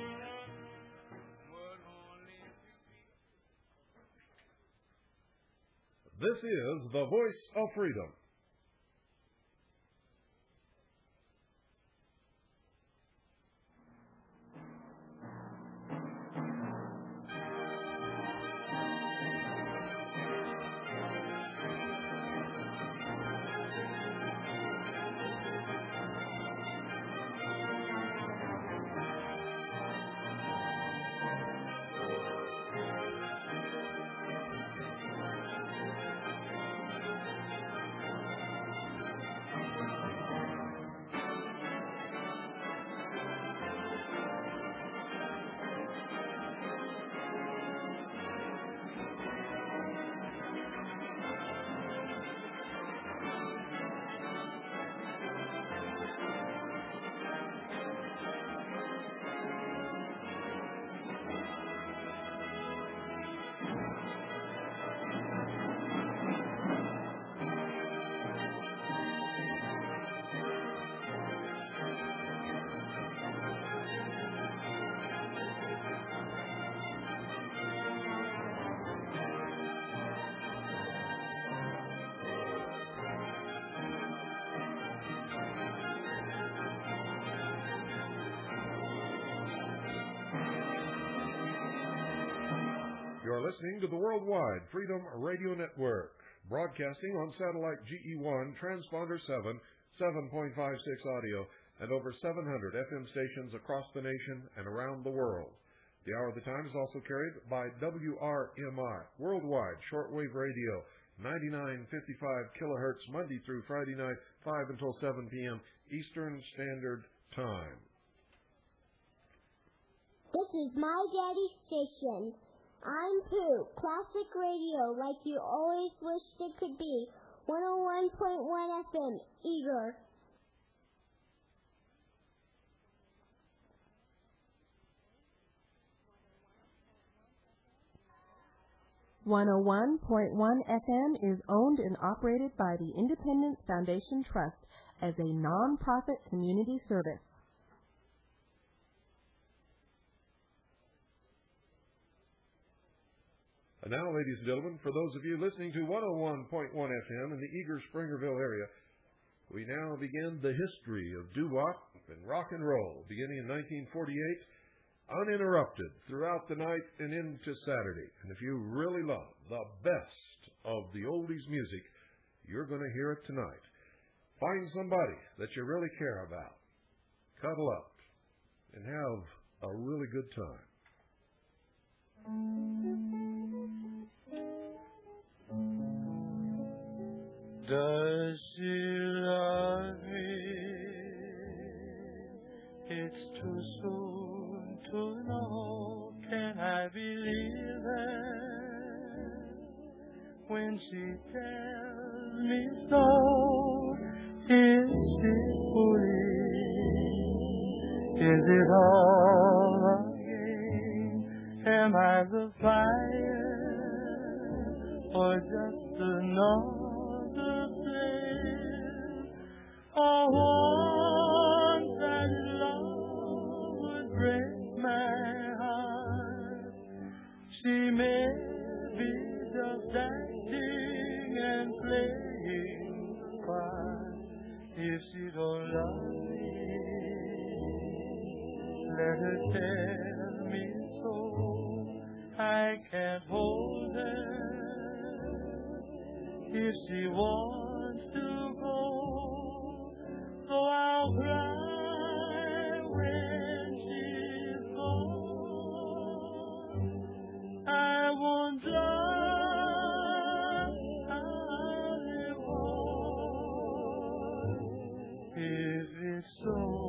were only This is the Voice of Freedom. You're listening to the Worldwide Freedom Radio Network, broadcasting on satellite G E one, transponder seven, seven point five six audio, and over seven hundred F M stations across the nation and around the world. The Hour of the Time is also carried by W R M I, Worldwide Shortwave Radio, ninety-nine fifty-five kilohertz, Monday through Friday night, five until seven p.m. Eastern Standard Time. This is my daddy's station. I'm Pooh, classic radio like you always wished it could be. one oh one point one F M, Eager. one oh one point one F M is owned and operated by the Independence Foundation Trust as a non-profit community service. And now, ladies and gentlemen, for those of you listening to one oh one point one F M in the Eager Springerville area, we now begin the history of doo-wop and rock and roll, beginning in nineteen forty-eight, uninterrupted throughout the night and into Saturday. And if you really love the best of the oldies music, you're going to hear it tonight. Find somebody that you really care about, cuddle up, and have a really good time. Does she love me? It's too soon to know. Can I believe her when she tells me so? Is she foolish? Is it all a game? Am I the fire or just another flame? Or one that love would break my heart? She may be just acting and playing the part. If she don't love me, let her tell me so. I can't hold her. If she wants to go, so I'll cry when she's gone. I won't die, I'll live on. If it's so.